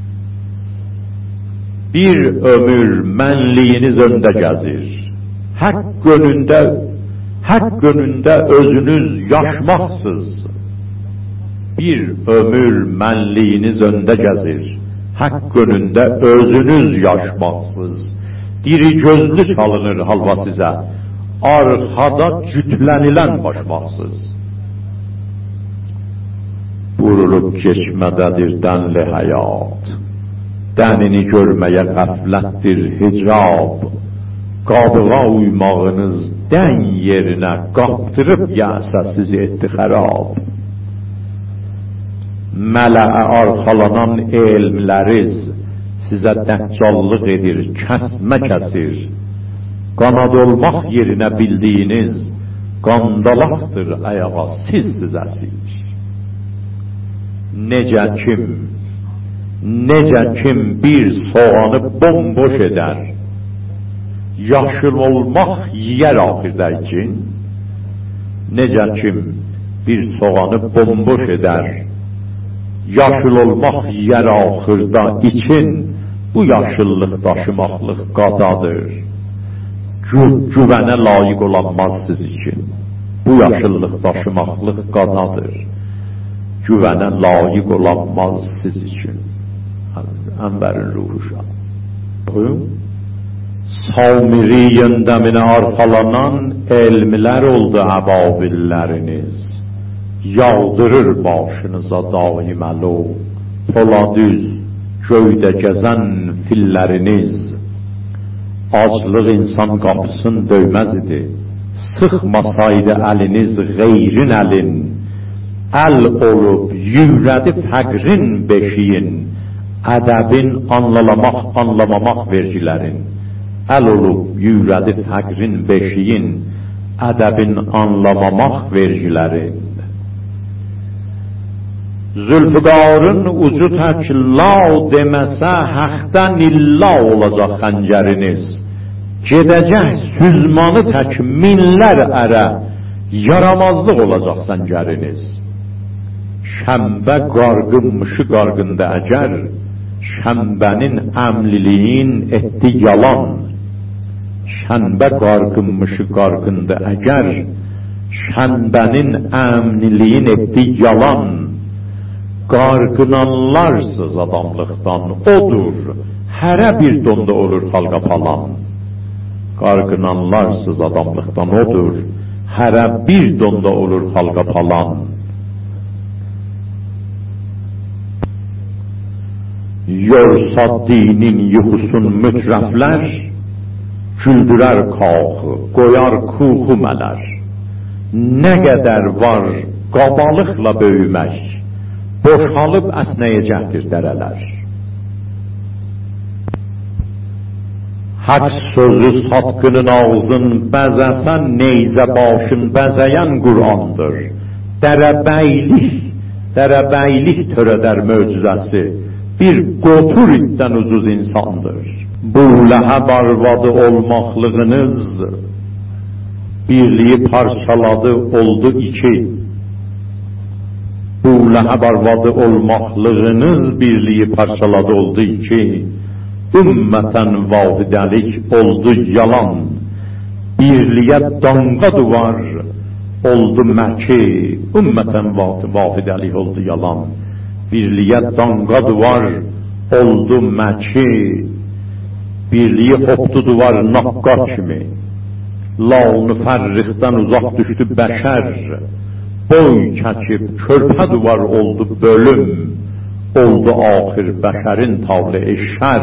S1: Bir ömür mənliyiniz öndə gəzir, haqq önündə özünüz yaşmaqsız. Bir ömür mənliyiniz öndə gəzir, haqq önündə özünüz yaşmaqsız. Diri gözlü çalınır halva sizə, arxada cütlənilən başmaqsız. Vurulub keçmədədir dənli həyat, dənini görməyə qəflətdir hicab, qabığa uymağınız dən yerinə qaptırıb yəsə sizi etdi xərab. Mələə arxalanan elmləriz sizə dəccallıq edir, kəsmə kəsir. Qanad olmaq yerinə bildiyiniz qandalaqdır ayağa siz əsir. Necə kim bir soğanı bomboş edər, yaşıl olmaq yiyər axirdə için, necə kim bir soğanı bomboş edər, yaşıl olmaq yiyər axırda için, bu yaşıllıq daşımaqlıq qadadır. Güvənə layiq olanmaz siz için, bu yaşıllıq daşımaqlıq qadadır. Güvənə layiq olanmaz siz için. Ənbərin ruhu şah. Buyurun. Samiri yöndəminə arxalanan elmlər oldu əbabilləriniz. Yağdırır başınıza daiməlu, poladüz, göydə gəzən filləriniz. Aclıq insan qapısını döyməz idi. Sıxmasaydı əliniz qeyrin əlin, əl olub yüyrədi fəqrin beşiyin, ədəbin anlamamaq vergilərin. Əl olub yüyrədi fəqrin beşiyin, ədəbin anlamamaq vergilərin. Zülfüqarın ucu tək la deməsə, həqdən illa olacaq xəncəriniz. Gedəcək süzmanı tək minlər ərə, yaramazlıq olacaq səncəriniz. Şəmbə qarqınmışı qarqında əgər, şəmbənin əmliliyin etdi yalan. Şənbə qarqınmışı qarqında əgər, şənbənin əmniliyin etdi yalan. Qarqınanlarsız adamlıqdan odur, hərə bir donda olur xalqa palan. Qarqınanlarsız adamlıqdan odur, hərə bir donda olur xalqa palan. Yorsa dinin yuxusun mütrəflər, güldürər kaxı, qoyar kuxu mələr. Nə qədər var qabalıqla böyümək, boşalıb əsnəyəcəkdir dərələr. Hak sözü satqının ağzın bəzəsən, neyzə başın bəzəyən Qur'andır. Dərəbəylik törədər möcüzəsi, bir qotur iddən ucuz insandır. Bu ləhəb arvadı olmaqlığınız, birliyi parçaladı, oldu iki. Bu ləhəb arvadı olmaqlığınız, birliyi parçaladı, oldu iki. Ümmətən vahidəlik oldu yalan, birliyə danqa duvar oldu məki. Ümmətən vahidəlik oldu yalan, birliyə danqa duvar oldu məki. Birliyi hopdu duvar naqqat kimi, launu fərrixdən uzaq düşdü bəşər. Boy çəkib körpə duvar oldu bölüm, oldu axir bəşərin tali şər.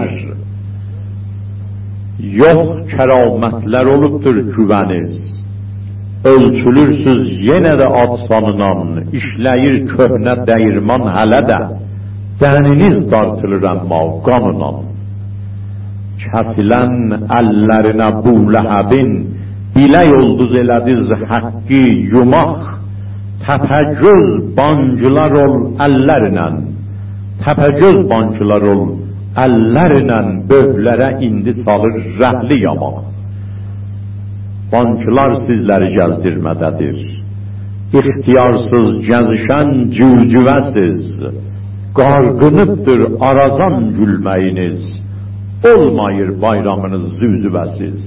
S1: Yox kəramətlər olubdur güvəniz, ölçülürsüz yenə də ad sanınan, işləyir köhnə dəyirman hələ də, dəniniz dartılır əmma qanınan. Kəsilən əllərinə bu ləhəbin, bilə yıldız elədiz həqqi yumaq. Təpəgöz bancılar ol əllərinə, təpəgöz bancılar ol əllərinə, böhlərə indi salır rəhli yamaq. Bancılar sizləri gəzdirmədədir, ixtiyarsız gəzişən cüvcüvəsiz. Qarqınıbdır arazan gülməyiniz, olmayır bayramınız züvzüvəsiz.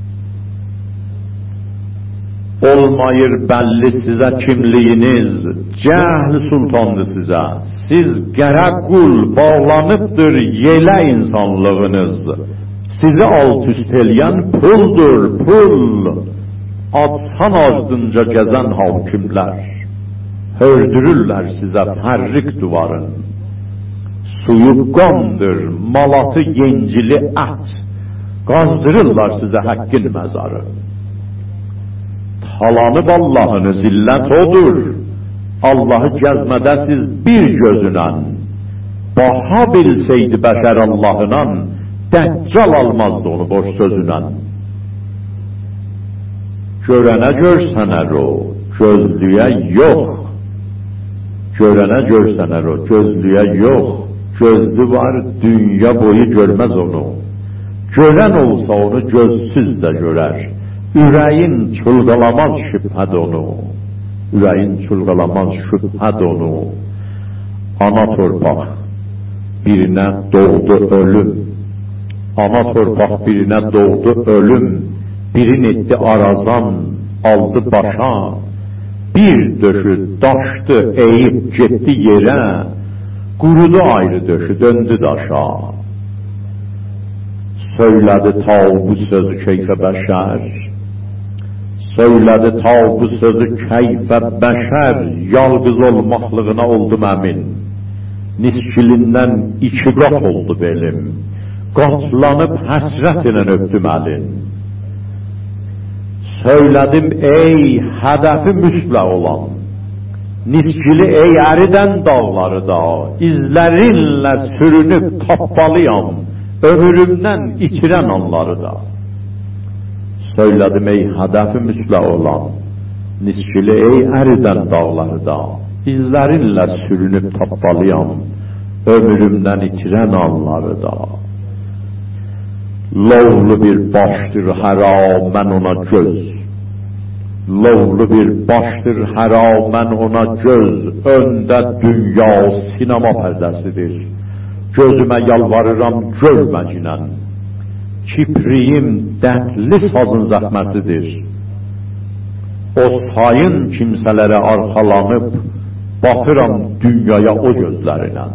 S1: Olmayır bəlli sizə kimliyiniz, cəhl sultandır sizə. Siz qərə qul bağlanıbdır yelə insanlığınız. Sizi alt üst eləyən puldur, pul. Adsan ardınca gəzən hakimlər, hördürürlər sizə fərrik duvarın. Suyu qandır, malatı yencili ət, qazdırırlar sizə həqqin məzarı. Talanıb Allahını zillət odur, Allahı gəzmədə siz bir gözünən. Baha bilseydi bəşər Allahınan, Dəccal almazdı onu boş sözünən. Görənə görsənər o, gözlüyə yox. Görənə görsənər o, gözlüyə yox. Gözlü var, dünya boyu görməz onu. Görən olsa onu gözsüz də görər. Ürəyin çulğalamaz şübhəd onu. Ürəyin çulğalamaz şübhəd onu. Ana torpaq birinə doğdu ölüm. Ana torpaq birinə doğdu ölüm. Birin etdi arazan, aldı başa. Bir döşü daşdı, eğip getdi yerə. Qurudu ayrı döşü, döndü daşa. Söylədi ta bu sözü keyfə bəşər. Söylədi ta bu sözü keyfə bəşər. Yalqız olmaqlığına oldum əmin. Niskilindən iki qat oldu belim. Qatlanıb həsrət ilə öpdüm əlin. Söylədim ey hədəfi müslə olan, niskili ey əridən dağları da, izlərinlə sürünüb tapmalıyam, ömrümdən itirən onları da. Söylədim ey hədəfi müslə olan, niskili ey əridən dağları da, izlərinlə sürünüb tapmalıyam, ömrümdən itirən onları da. Lovlu bir başdır həra, mən ona göz. Lovlu bir başdır həra, mən ona göz. Öndə dünya sinema pərdəsidir. Gözümə yalvarıram görməcinən. Kipriyim dərdli sazın zəhməsidir. O sayın kimsələrə arxalanıb, baxıram dünyaya o gözlərinə.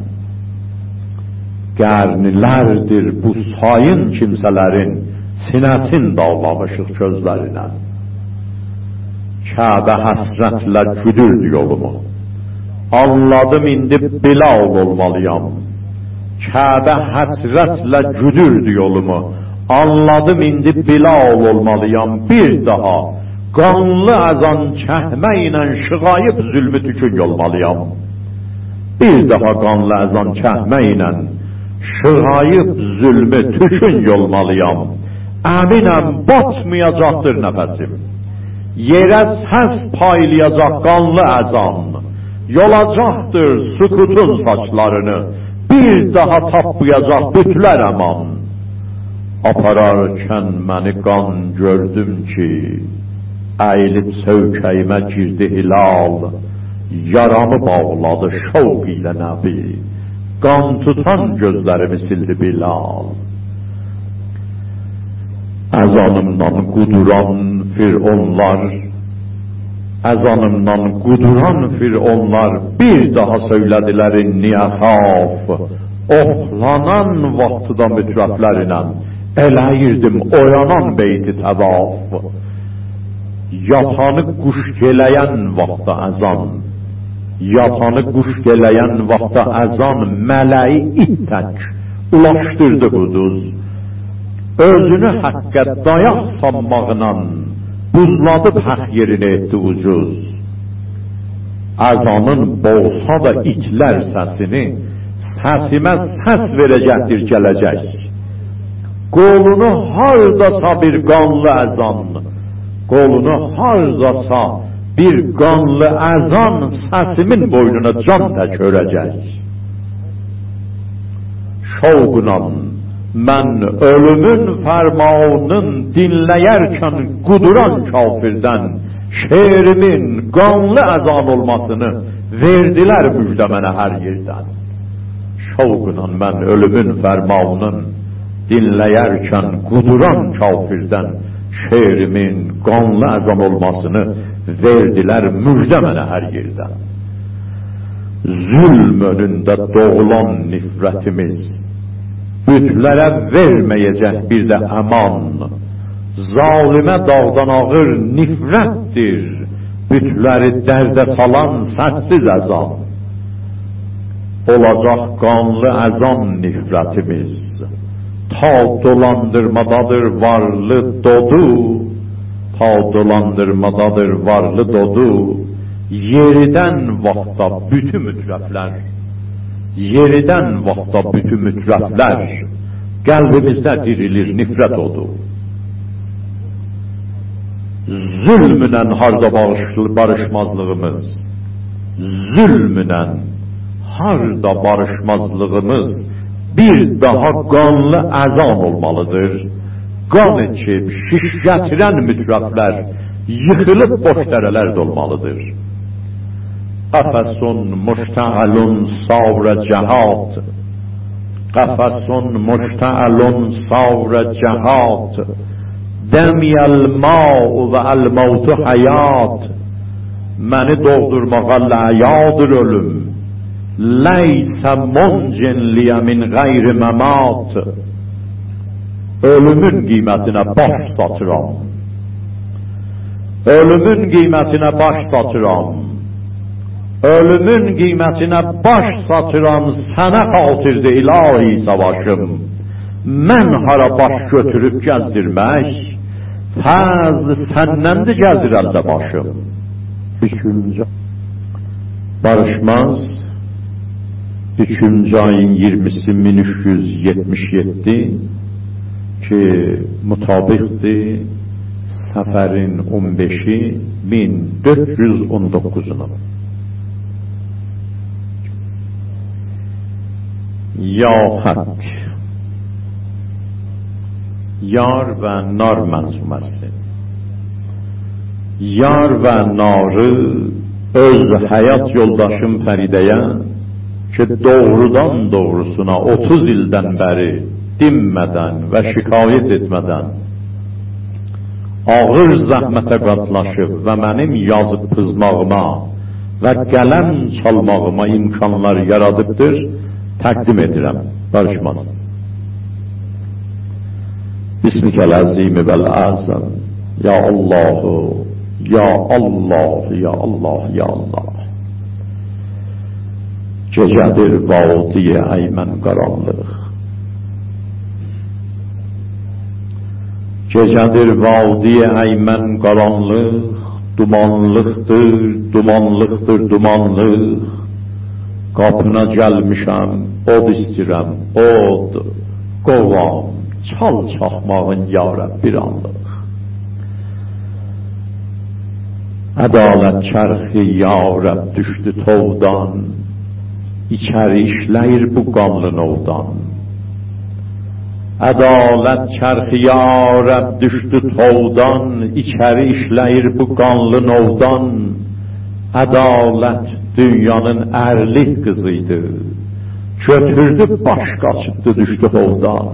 S1: Qərnilərdir bu sayın kimsələrin sinəsin dağlamışıq gözlərinə. Kəbə həsrətlə güdürdü yolumu. Anladım indi Bilal olmalıyam. Kəbə həsrətlə güdürdü yolumu. Anladım indi Bilal olmalıyam. Bir daha qanlı əzan çəkməklə şığayıb zülmü tükün olmalıyam. Bir daha qanlı əzan çəkməklə şığayıb zülmü tükün olmalıyam. Əminəm batmayacaqdır nəfəsim. Yerə səs paylayacaq qanlı əzan. Yolacaqdır sükutun saçlarını. Bir daha tapmayacaq bütlər əman. Apararkən məni qan gördüm ki, əyilib sövkəyimə girdi hilal. Yaramı bağladı şovq ilə nəbi. Qan tutan gözlərimi sildi Bilal. Əzanımdan quduran fironlar, əzanımdan quduran fironlar bir daha söylədilər niyə xaf. Oxlanan vaxtıda mütrəflərlə eləyirdim oyanan beyti təvaf. Yatanı quş geləyən vaxtda əzan, yatanı quş geləyən vaxtda əzan mələyi it tək ulaşdırdı quduz. Özünü həqqə dayaq sanmağla buzladıb həq yerini etdi ucuz. Əzanın boğsa da itlər səsini, səsimə səs verəcəkdir gələcək. Qolunu hardasa bir qanlı əzan, qolunu hardasa bir qanlı əzan səsimin boynuna can tək örəcək. Şovqla mən ölümün fərmanın dinləyərkən quduran kafirdən şeirimin qanlı əzan olmasını verdilər müjdə mənə hər yerdən. Şovqla mən ölümün fərmanın dinləyərkən quduran kafirdən şeirimin qanlı əzan olmasını verdilər müjdə mənə hər yerdən. Zülm önündə doğulan nifrətimiz bütlərə verməyəcək bir də əman. Zalimə dağdan ağır nifrətdir bütləri dərdə salan səssiz əzan. Olacaq qanlı əzan nifrətimiz, ta dolandırmadadır varlı dodu, ta dolandırmadadır varlı dodu. Yeridən vaxtda bütün mütrəflər, yeridən vaxtda bütün mütrəflər qəlbimizdə dirilir nifrət odu. Zülmünlə harda barışmazlığımız, zülmünlə harda barışmazlığımız bir daha qanlı əzan olmalıdır. Qan içib şiş gətirən mütrəflər yıxılıb boş dərələr dolmalıdır. Qəfəsun müştəəlun savrə cəhad, qəfəsun müştəəlun savrə cəhad, dəmiyəl ma'u və əl-mavtu həyat. Məni doğdurmağa ləyadır ölüm, leysə muncin min gayri məmat. Ölümün qiymətinə baş satıram, ölümün qiymətinə baş satıram, ölümün qiymətinə baş satıram. Sənə xatirdir ilahi savaşım, mən hara baş götürüb gəzdirmək, fəzl sənnəndir gəzdirəndə başım. Üçüncü barışmaz 2-cü ayın 20-si 1377 ki mutabiqdir Səfərin 15-i 1419-una. Ya Hak, yar və nar mənzuməsi. Yar və narı öz həyat yoldaşım Fəridəyə ki doğrudan doğrusuna 30 ildən bəri dinmədən və şikayət etmədən ağır zəhmətə qatlaşıb və mənim yazıb pızmağıma və qələm çalmağıma imkanlar yaradıbdır, təqdim edirəm. Barışmaz. Bismikəl-əzimi vəl-əzəm. Ya Allahu, Ya Allah, ya Allah, ya Allah. Gecədir vadiyə əymən qaranlıq. Gecədir vadiyə əymən qaranlıq. Dumanlıqdır, dumanlıqdır, dumanlıq. Qapına gəlmişəm, od istirəm, od. Qovam, çal çaxmağın yarəb bir anlıq. Ədalət çərxi yarəb düşdü tovdan. İçəri işləyir bu qanlı novdan. Ədalət çərxi yarəb düşdü tovdan. İçəri işləyir bu qanlı novdan. Ədalət dünyanın ərlik qızıydı. Götürdü başqa çıxdı düşdü hovdan.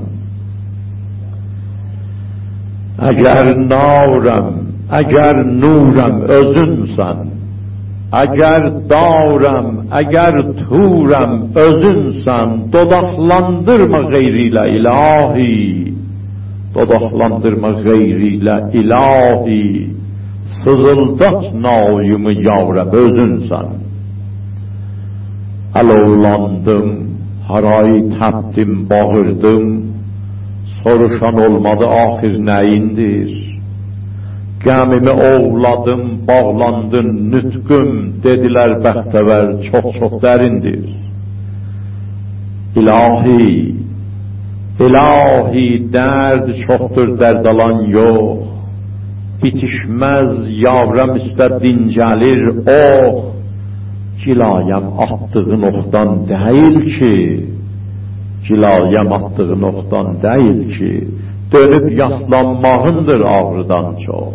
S1: Əgər narəm, əgər nurəm özünsən, əgər darəm, əgər turəm özünsən, dodaqlandırma qeyrilə ilahi, dodaqlandırma qeyrilə ilahi, sızıldat nayımı yarəb özünsən. Əlovlandım, harayı təpdim, bağırdım, soruşan olmadı axir nəyindir? Gəmimi ovladım, bağlandın nütqüm, dedilər bəxtəvər çox dərindir. İlahi, ilahi dərd çoxdur, dərd alan yox, bitişməz yavrəm üstə dincəlir ox, cilayəm atdığın oxdan deyil ki, cilayəm atdığın oxdan deyil ki, dönüb yaslanmağındır ağrıdan çox.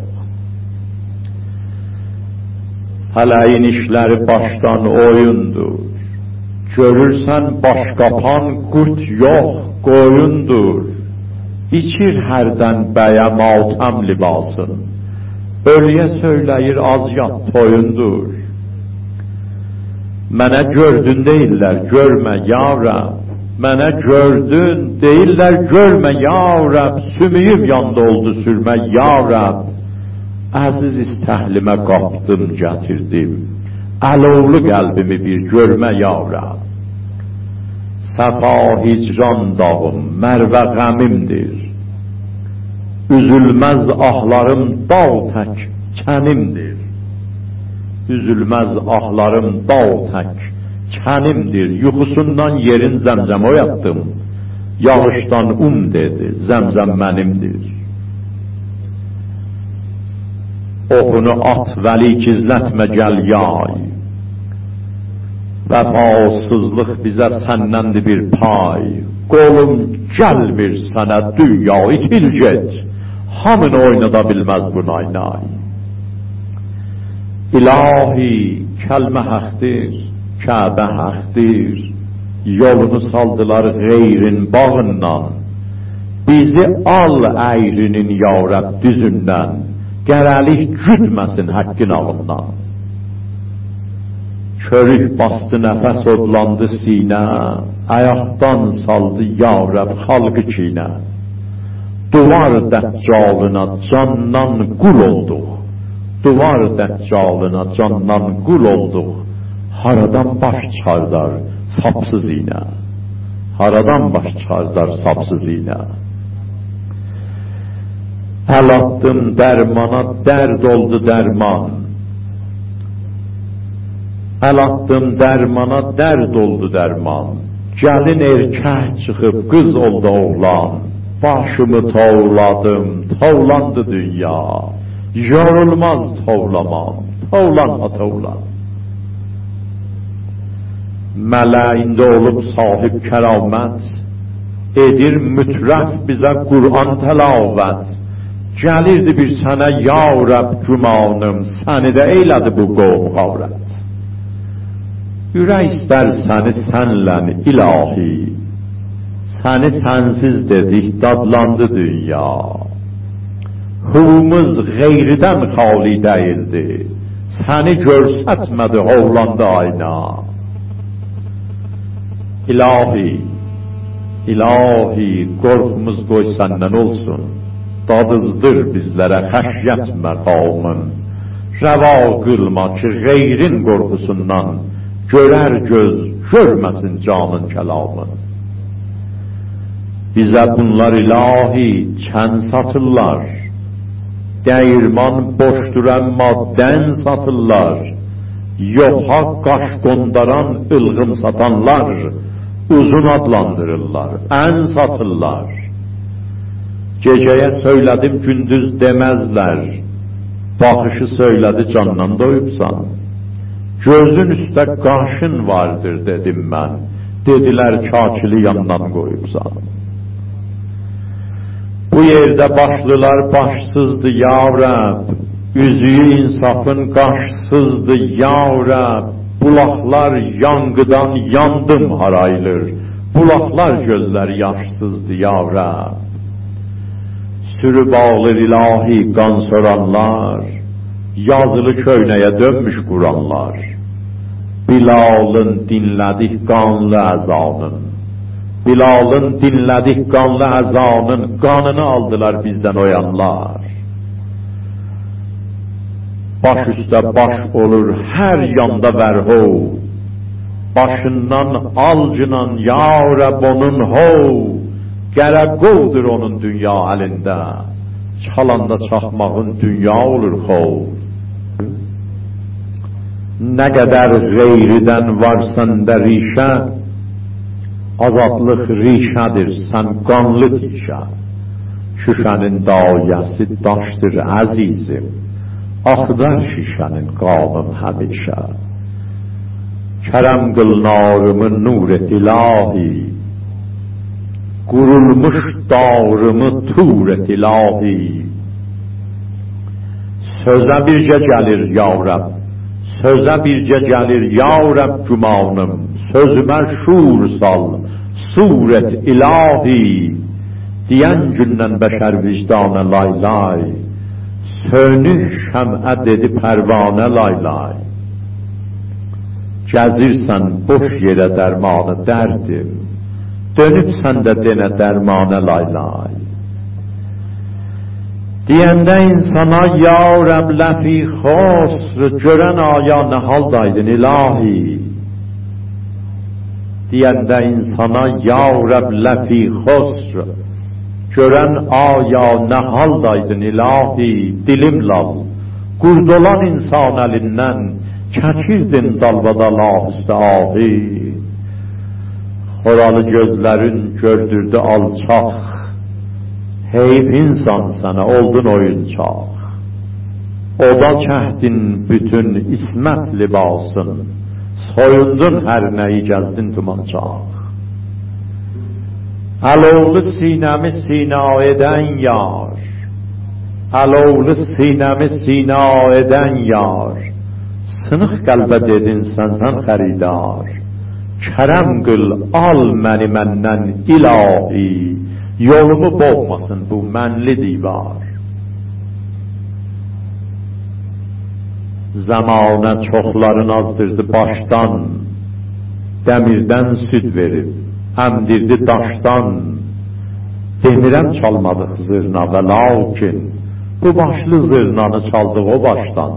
S1: Fələyin işləri başdan oyundur. Görürsən baş qapan qurt yox, qoyundur. İçir hərdən bəyə matəm libasın. Ölüyə söyləyir az yat toyundur. Mənə gördün deyirlər, görmə ya Rəbb. Mənə gördün deyirlər, görmə ya Rəbb. Sümüyüm yanda oldu sürmə ya Rəbb. Əziz istəhlimə qapdım, gətirdim. Əlovlu qəlbimi bir görmə ya Rəbb. Səfa hicran dağım, mərvə qəmimdir. Üzülməz ahlarım dağ tək kənimdir. Üzülməz ahlarım dağ tək kənimdir. Yuxusundan yerin zəmzəm oyatdım. Yağışdan dedi, zəmzəm mənimdir. Oxunu at vəli gizlətmə gəl yay. Vəfasızlıq bizə səndəndir bir pay. Qolum gəlmir sənə dünya itil get. Hamını oynada bilməz bu naynay. İlahi kəlmə həqdir, Kəbə həqdir. Yolunu saldılar qeyrin bağından. Bizi al əyrinin yarəb düzündən. Gərəlik güdməsin həqqin ağından. Körük bastı nəfəs odlandı sinə, ayaqdan saldı yarəb xalqı kinə. Duvar dəccalına candan qul olduq. Duvar dəccalına candan qul olduq. Haradan baş çıxardar sapsız iynə. Haradan baş çıxardar sapsız iynə. Əl atdım dərmana, dərd oldu dərman. Əl atdım dərmana, dərd oldu dərman. Gəlin erkək çıxıb qız oldu oğlan. Başımı tovladım, tovlandı dünya. Yorulmaz tovlamam, tovlanma tovlan. Mələyində olub sahib kəramət, edir mütrəf bizə Qur'an təlavət. Gəlirdi bir sənə ya Rəbb gümanım, səni də eylədi bu qovm qavrət. Ürək istər səni sənlən ilahi, səni sənsiz dedik dadlandı dünya. Huvumuz qeyridən xali deyildi, səni görsətmədi hovlandı ayna. İlahi, ilahi qorxumuz qoy səndən olsun. Dadızdır bizlərə xəşyət məqamın. Rəva qılma ki, qeyrin qorxusundan görər göz, görməsin canın kəlamın. Bizə bunlar ilahi çən satırlar, dəyirman boşdur əmma dən satırlar, yoxa qaş qondaran ılğım satanlar, uzun adlandırırlar, ən satırlar. Gecəyə söylədim gündüz deməzlər, baxışı söylədi candan doyubsan. Gözün üstə qaşın vardır dedim mən, dedilər kakili yandan qoyubsan. Bu yerdə başlılar başsızdı ya Rəbb, üzüyü insafın qaşsızdı ya Rəbb. Bulaqlar yanğıdan yandım harayılır, bulaqlar gözlər yaşsızdı ya Rəbb. Sürüb ağır ilahi qan soranlar, yazılı köynəyə dönmüş Quranlar. Bilalın dinlədik qanlı əzanın, Bilalın dinlədik qanlı əzanın, qanını aldılar bizdən oyanlar. Baş üstə baş olur hər yanda vərhov, başından alcınan ya Rəbb onun hov, gələ qovdur onun dünya əlində, çalanda çaxmağın dünya olur xov. Nə qədər qeyridən var səndə rişə, azadlıq rişədir, sən qanlı dişə. Şüşənin dayəsi daşdır əzizim, axdar şişənin qanım həmişə. Kərəm qıl narımı nur et ilahi, qurulmuş dağrımı tur et ilahi. Sözə bircə gəlir ya Rəbb, sözə bircə gəlir ya Rəbb gümanım, sözümə şur sal, suret ilahi. Deyən gündən bəşər vicdanə lay lay, sönük şəmə dedi pərvanə lay lay. Gəzirsən boş yerə dərmanı dərdim, dönüb sən də denə dərmanə lay lay. Deyəndə insana ya Rəbb ləfi xosr, görən aya nə haldaydın ilahi. Deyəndə insana ya Rəbb ləfi xosr, görən aya nə haldaydın ilahi. Dilim lal, qurdolan insan əlindən, çəkirdin dalbadal ahüstə ahi. Xoralı gözlərin gördürdü alçaq, heyf insan sənə oldun oyuncaq. Oda kəhdin bütün ismət libasın, soyundun hər nəyi gəzdin tumancaq. Əlovlu sinəmi sina edən yar, əlovlu sinəmi sina edən yar, sınıq qəlbə dedin sən xəridar. Kərəm qıl al məni məndən ilahi, yolumu boğmasın bu mənli divar. Zamanə çoxların azdırdı başdan, dəmirdən süd verib, əmdirdi daşdan. Demirəm çalmadıq zırna və lakin, bu başlı zırnanı çaldıq o başdan.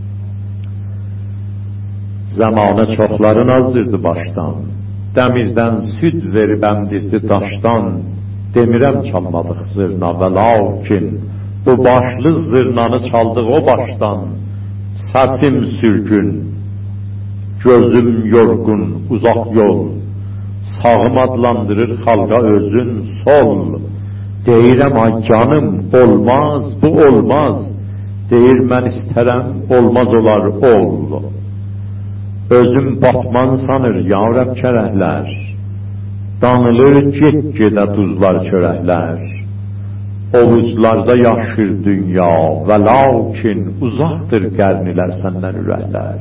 S1: Zamanə çoxların azdırdı başdan, dəmirdən süd verib əmdirdi daşdan. Demirəm çalmadıq zırna və lakin, bu başlı zırnanı çaldıq o başdan. Səsim sürgün, gözüm yorgun, uzaq yol, sağım adlandırır xalqa özün sol. Deyirəm ay canım olmaz, bu olmaz, deyir mən istərəm olmaz olar ol. Özüm batman sanır ya Rəbb kərəhlər, danılır get-gedə duzlar çörəklər. Ovuclarda yaşır dünya və lakin uzaqdır qərnilər səndən ürəklər.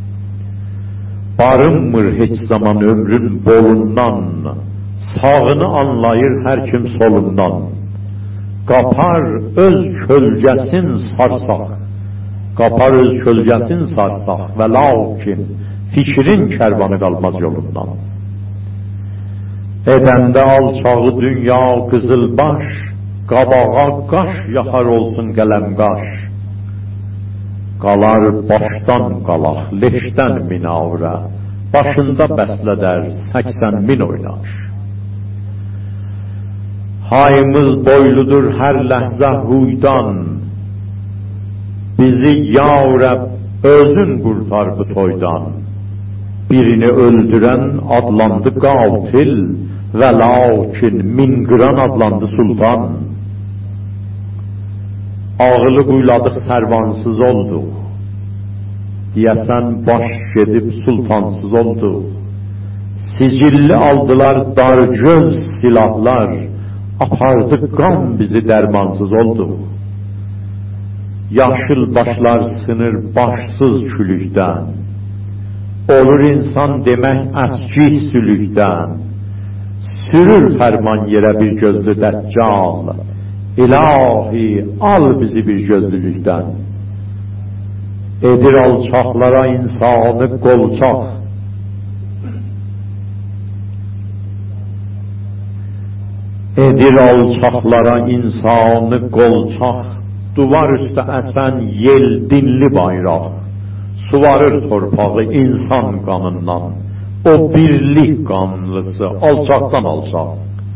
S1: Barınmır heç zaman ömrün bolundan, sağını anlayır hər kim solundan. Qapar öz kölgəsin sarsaq, qapar öz kölgəsin sarsaq və lakin fikrin kərvanı qalmaz yolundan. Edəndə alçağı dünya qızılbaş, qabağa qaş yaxar olsun qələm qaş. qalar başdan qalaq, leşdən minavra, başında bəslədər 80 min oynaş. Hayımız boyludur hər ləhzə huydan, bizi ya Rəbb özün qurtar bu toydan. Birini öldürən adlandı qatil və lakin min qıran adlandı sultan. Ağılı quyladıq sərvansız olduq, deyəsən baş gedib sultansız olduq. Sicilli aldılar dargöz silahlar, apardı qan bizi dərmansız olduq. Yaşıl başlar sınır başsız külükdən, olur insan demək əskik sülükdən. Sürür fərman yerə bir gözlü dəccal, İlahi al bizi bir gözlülükdən. Edir alçaqlara insanı qolçaq, edir alçaqlara insanı qolçaq. Duvar üstə əsən yel dinli bayraq, suvarır torpağı insan qanından, o birlik qanlısı alçaqdan alçaq.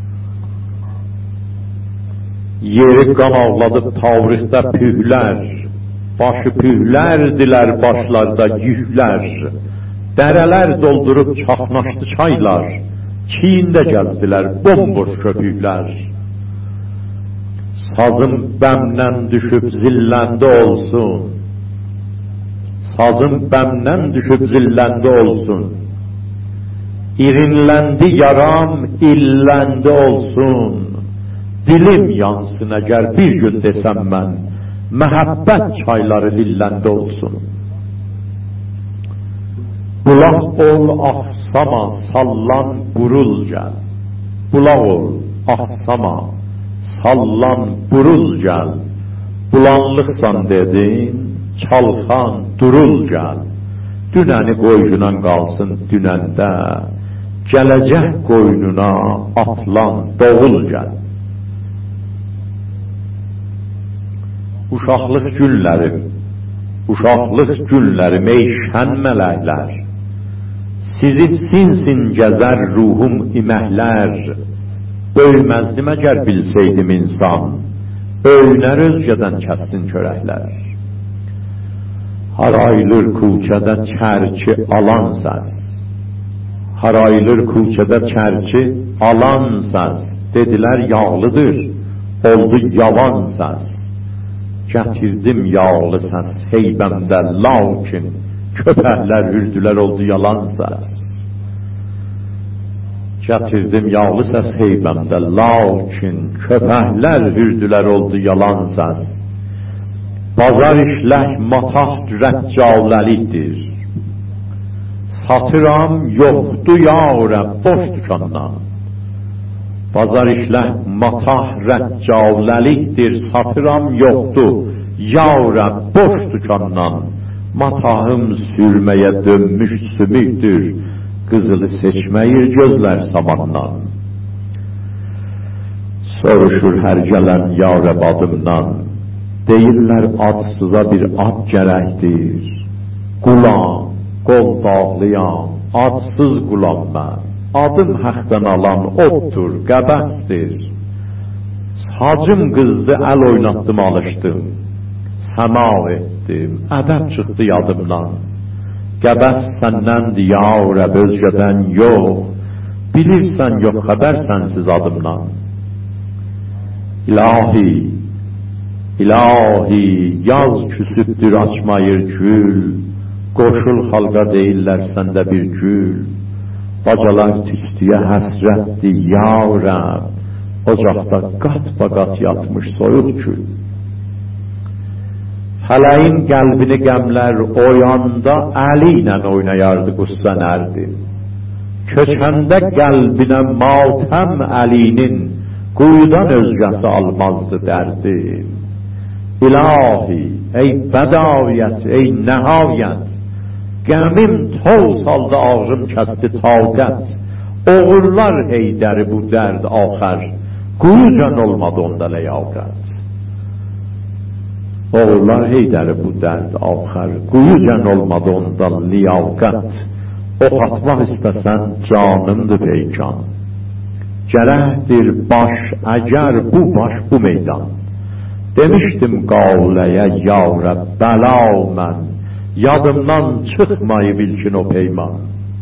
S1: Yeri qan ağladıb tavrixdə pühlər, başı pühlərdilər başlarda yüklər. Dərələr doldurub çaxnaşdı çaylar, çiyində gəzdilər bomboş köpüklər. Sazım bəmdən düşüb zilləndə olsun, sazım bəmdən düşüb zilləndə olsun. İrinləndi yaram, illəndi olsun. Dilim yansın əgər bir gün desəm mən, məhəbbət çayları lilləndə olsun. Bulaq ol, axsama, sallan, qurul gəl. Bulaq ol, axsama, sallan, qurul gəl. Bulanlıqsan dedin, çalxan, durul gəl. Dünəni qoyunan qalsın dünəndə, gələcək qoynuna atlan, doğul gəl. Uşaqlıq günlərim, ey şən mələklər, sizi sinsin gəzər ruhum iməklər. Böyməzdim əgər bilseydim insan, öyünər özgədən kəssin körəklər. Harayılır kuçədə çərçi alan səs, harayılır kuçədə çərçi alan səs. Dedilər yağlıdır, oldu yavan səs. Gətirdim yağlı səs heybəmdə, lakin köpəklər hürdülər, oldu yalan səs. Gətirdim yağlı səs heybəmdə, lakin köpəklər hürdülər, oldu yalan səs. Bazar işlək matah rəccaləlikdir, satıram yoxdu ya Rəbb boş dükandan. Bazar işlək matah rəccaləlikdir, satıram yoxdu ya Rəbb boş dükandan. Matahım sürməyə dönmüş sümükdür, qızılı seçməyir gözlər samandan. Soruşur hər gələn ya Rəbb adımdan, deyirlər adsıza bir ad gərəkdir. Qulam, qol bağlayan, adsız qulam mən. Adım həqdən alan oddur, qəbəsdir. Sacım qızdı, əl oynatdım, alışdım. Səma etdim, ədəb çıxdı yadımdan. Qəbəs səndəndir ya Rəbb, özgədən yox. Bilirsən yox, xəbər sənsiz adımdan. İlahi, İlahi, yaz küsübdür açmayır gül. Qoşul xalqa deyirlər səndə bir gül. Bacalar tüstüyə həsrətdir ya Rəbb, ocaqda qat-baqat yatmış soyuq kül. Fələyin qəlbini qəmlər oyanda, əli ilə oynayardı qüssən ərdi. Köçəndə qəlbinə matəm əlinin, quyudan özgəsi almazdı dərdi. İlahi, ey bədaviyət, ey nəhayət, qəmim tol saldı, ağrım kəsdi taqət. Oğullar heydəri bu dərd axər, quyucan olmadı onda ləyaqət. Oğullar Heydəri bu dərd axır, quyucan olmadı onda liyaqət. Ox atmaq istəsən canımdır peykan. Gərəkdir baş, əgər bu baş bu meydan. Demişdim qavləyə ya Rəbb, bəla mən, yadımdan çıxmayıb ilkin o peyman.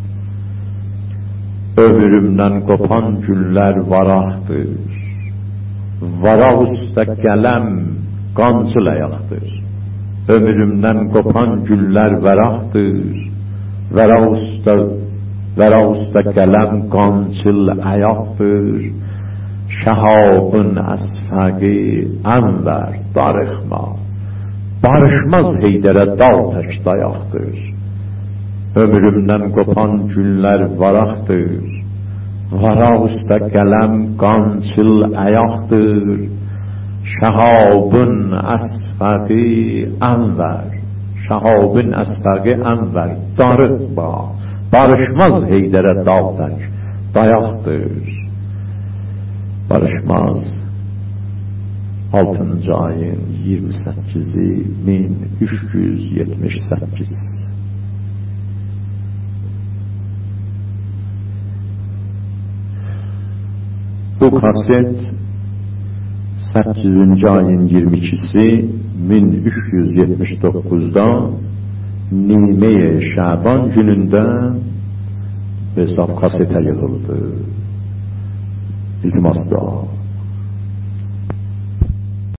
S1: Ömrümdən qopan günlər varaqdır, varaq üstə qələm qancıl ayaqdır. Ömrümdən qopan günlər varaqdır, varaq üstə qələm qancıl ayaqdır. Şəhabın əsfəqi ənvər darıxma, barışmaz Heydərə dağ tək dayaqdır. Ömrümdən qopan günlər varaqdır, varaq üstə qələm qancıl ayaqdır. Şəhabın əsfəqi ənvər, şəhabın əsfəqi ənvər darıxma, barışmaz Heydərə dağ tək dayaqdır. Barışmaz 6-cı ayın 28-i 1378. Bu kaset 8-ci ayın 22-si 1379'da Nime-i Şaban günündə hesab kasete yığıldı. İltimas dua.